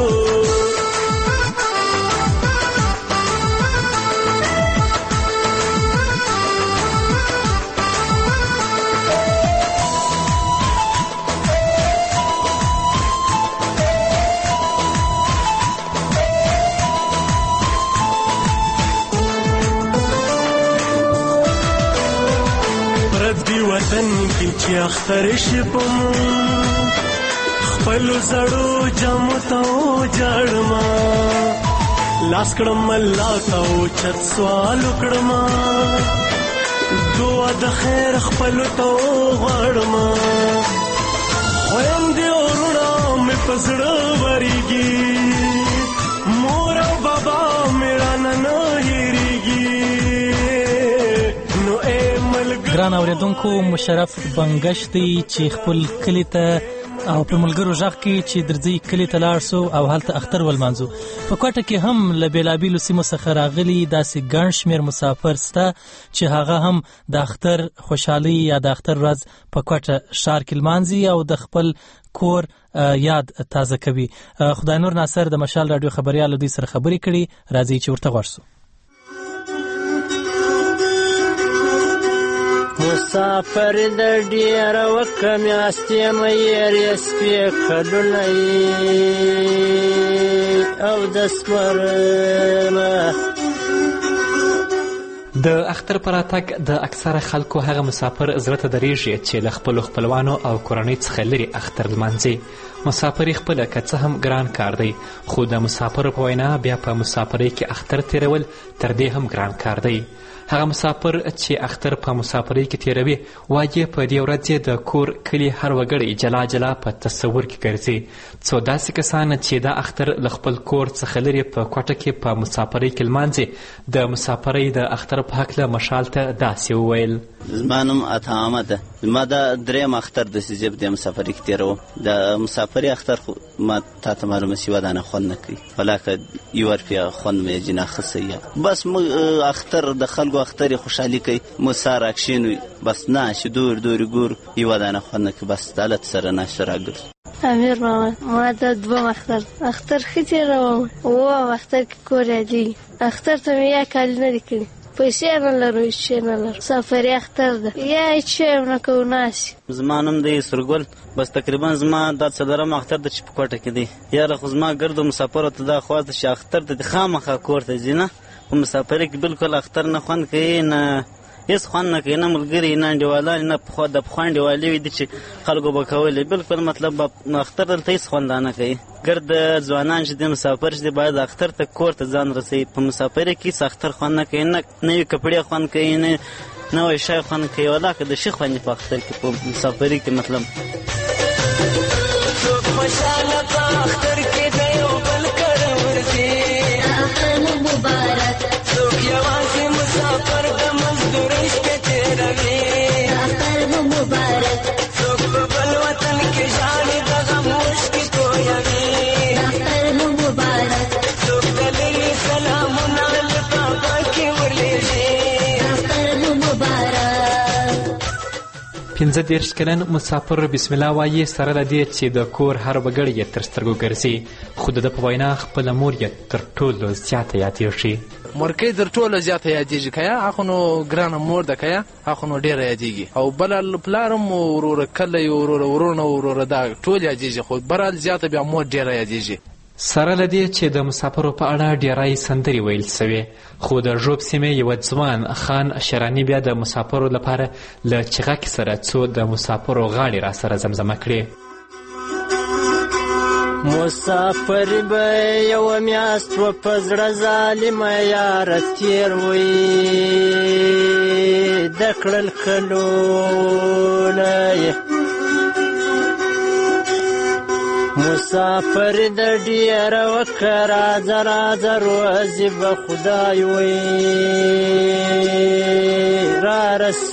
وطن کی چې اختر شپم خپل زړو جامو ته جړما لاس کړم الله ته چت سوال کړم دعا د خیر خپل ته غړما خويندې ورونه مې پسړه وريږي مور او بابا میرا نه هېریږي. ګران اوریدونکو، مشرف بنګش دی چې خپل کلی ته او په ملګرو ژغ کې چې درځي کلي ته لاړ سو او هلته اختر ولمانځو. په کوټه کې هم له بېلابېلو سیمو څخه راغلي داسې ګڼ شمېر مسافر سته چې هغه هم د اختر خوشحالي یا د اختر ورځ په کوټه ښار کې لمانځي او د خپل کور یاد تازه کوي. خدای نور ناصر د مشال راډیو خبریال دوی سره خبرې کړي، راځي چې ورته غوږ سو. مسافر د ډېره وکه میاشتې مه یېرې سپې کلونه او د سمرمه. د اختر پر راتګ د اکثره خلکو هغه مسافر زړه ته درېږي چې له خپلو خپلوانو او کورنۍ څخه لرې اختر لمانځي. مسافري خپله که څه هم ګران کار دی، خو د مسافرو په وینا بیا په مسافرۍ کې اختر تېرول تر دې هم ګران کار دی. هغه مسافر چې اختر په مسافرۍ کې تېروي وايي په دې ورځ یې د کور کلي هر وګړی جلا جلا په تصور کې ګرځي. څو داسې کسان چې دا اختر له خپل کور څخه لرې په کوټه کې په مسافرۍ کې لمانځي د مسافرۍ د اختر په هکله مشال ته داسې وویل: زما نوم عطا ده. ما دا درېیم اختر داسې زه په دې مسافرۍ کې تېروم. د مسافرۍ اختر خو ما تا ته معلومه سي ودانه خوند نه کوي، ولاکه یو ورپیا خوند مې جنا خصه بس موږ اختر د خلکو اختر خوشحالي کوي، مو ساره کښېنوي بس ناشې دور دورې ګور یو ودانه خوند نه کوي، بس دالت سره ناشته راګرځو. امیر محمد. ما د دوم اختر اختر ښه تېروم. اووم اختر کې کور یادېږي. اختر ته مې یا کالي نه دي کړي، پیسې نه لرو، هېڅ شی نه لرو. مسافري اختر ده یا هېڅ شی هم نه کوو، ناست. زما نوم دی سرګل. بس تقریبا زما دا څلورم اختر ده چې په کوټه کې دی. یاره خو زما ګردو مسافرو ته دا خواست ده چې اختر ته دې خامخا کور ته ځي، نه په مسافرۍ کې بالکل اختر نه خوند کوي، نه هېڅ خوند نه کوي، نه ملګري نه انډیوالان نه پخوا د پخوا انډیوالي وي دي چې خلکو به کولې، بالکل مطلب اختر دلته هېڅ خوند نه کوي. ګرد ځوانان چې دي مسافر چې دي باید اختر ته کور ته ځان رسوي. په مسافرۍ کې هېڅ اختر خوند نه کوي، نه نوي کپړې خوند کوي، نه نوی شی خوند کوي، ولاکه د ښه خوند په اختر کې په مسافرۍ کې مطلب. څوک خوشحاله په اختر کې د یو بل کره ورځي، اختر مو مبارک. څوک یوازې مسافر د مزدورۍ شپې تېروي، اختر مو مبارک. څوک په بل وطن کې ژاړي د غم اوښکې تویوي، اختر مو مبارک. څوک د لرې سلامونه له بابا کې ورلېږي، اختر مو مبارک. پنځه دېرش کلن مسافر بسم الله وایي سره له دې چې د کور هر وګړی یې تر سترګو ګرځي، خو د ده په وینا خپله مور یې تر ټولو زیاته یادېږي. مورکۍ تر ټولو زیاته یادېږي، که یا اخو نو ګرانه مور ده، که یا اخو نو ډېره یادېږي. او بله پلار هم وروره کلی وروره ورونه وروره دا ټول یادېږي، خو برال زیاته بیا مور ډېره یادېږي. سره له دې چې د مسافرو په اړه ډېری سندرې ویل سوې، خو د ژوب سیمې یوه ځوان خان شراني بیا د مسافرو لپاره له چغکې سره څو د مسافرو غاړې را سره زمزمه کړې. مسافر به یوه میاشت و په زړه ظالمه یاره تېر وی، د کړل کلونه یې مسافر د ډېره وکه راځه راځه روزي به خدای وی را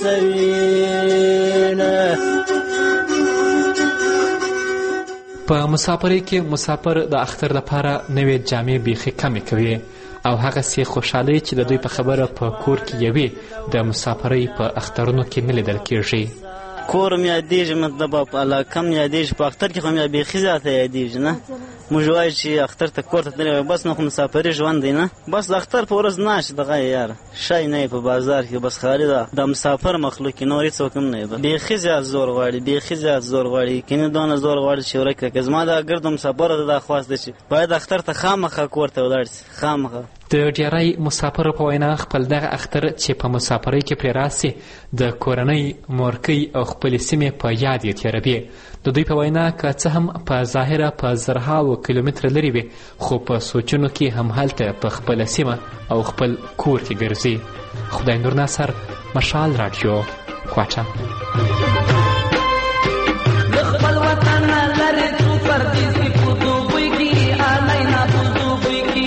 رسوینه. په مسافرۍ کې مسافر د اختر لپاره نوې جامې بیخي کمې کوي او هغسې خوشحالۍ چې د دوی په خبره په کور کې یوې د مسافرۍ په اخترونو کې نه لیدل کېږي. کور هم یادېږي، مطلب علاقه هم یادېږي، په اختر کې خو هم بیخي زیاته یادېږي. نه موږ وایو چې اختر ته کور ته تللی بس نه، خو مسافري ژوند دی، نه بس د اختر په ورځ ناشې دغه یاره شی نه په بازار کې، بس خالي ده د مسافر مخلوق کې، نور هېڅوک هم نه یې. بیخي زیات زور غواړي، بیخي زیات زور غواړي، کنې دونه زور غواړي چې ورک کړي. زما دا ګرد مسافرو ته دا خواست ده چې باید اختر ته خامخا کور ته ولاړ شي، خامخا. د ډېری مسافرو په وینا خپل دغه اختر چې په مسافرۍ کې پرې راسي د کورنۍ، مورکۍ او خپلې سیمې په یاد یې تېروي. د دوی په وینا که څه هم په ظاهره په زرهاوو کیلومتره لرې وي، خو په سوچونو کې همهلته په خپله سیمه او خپل کور کې ګرځي. خدای نور ناصر، مشال راډیو، کوټه. د خپل وطن لرې څو پردیسي په دوبۍ کې آلی نه په دوبۍ کې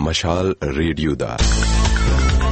مشال ریډیو دا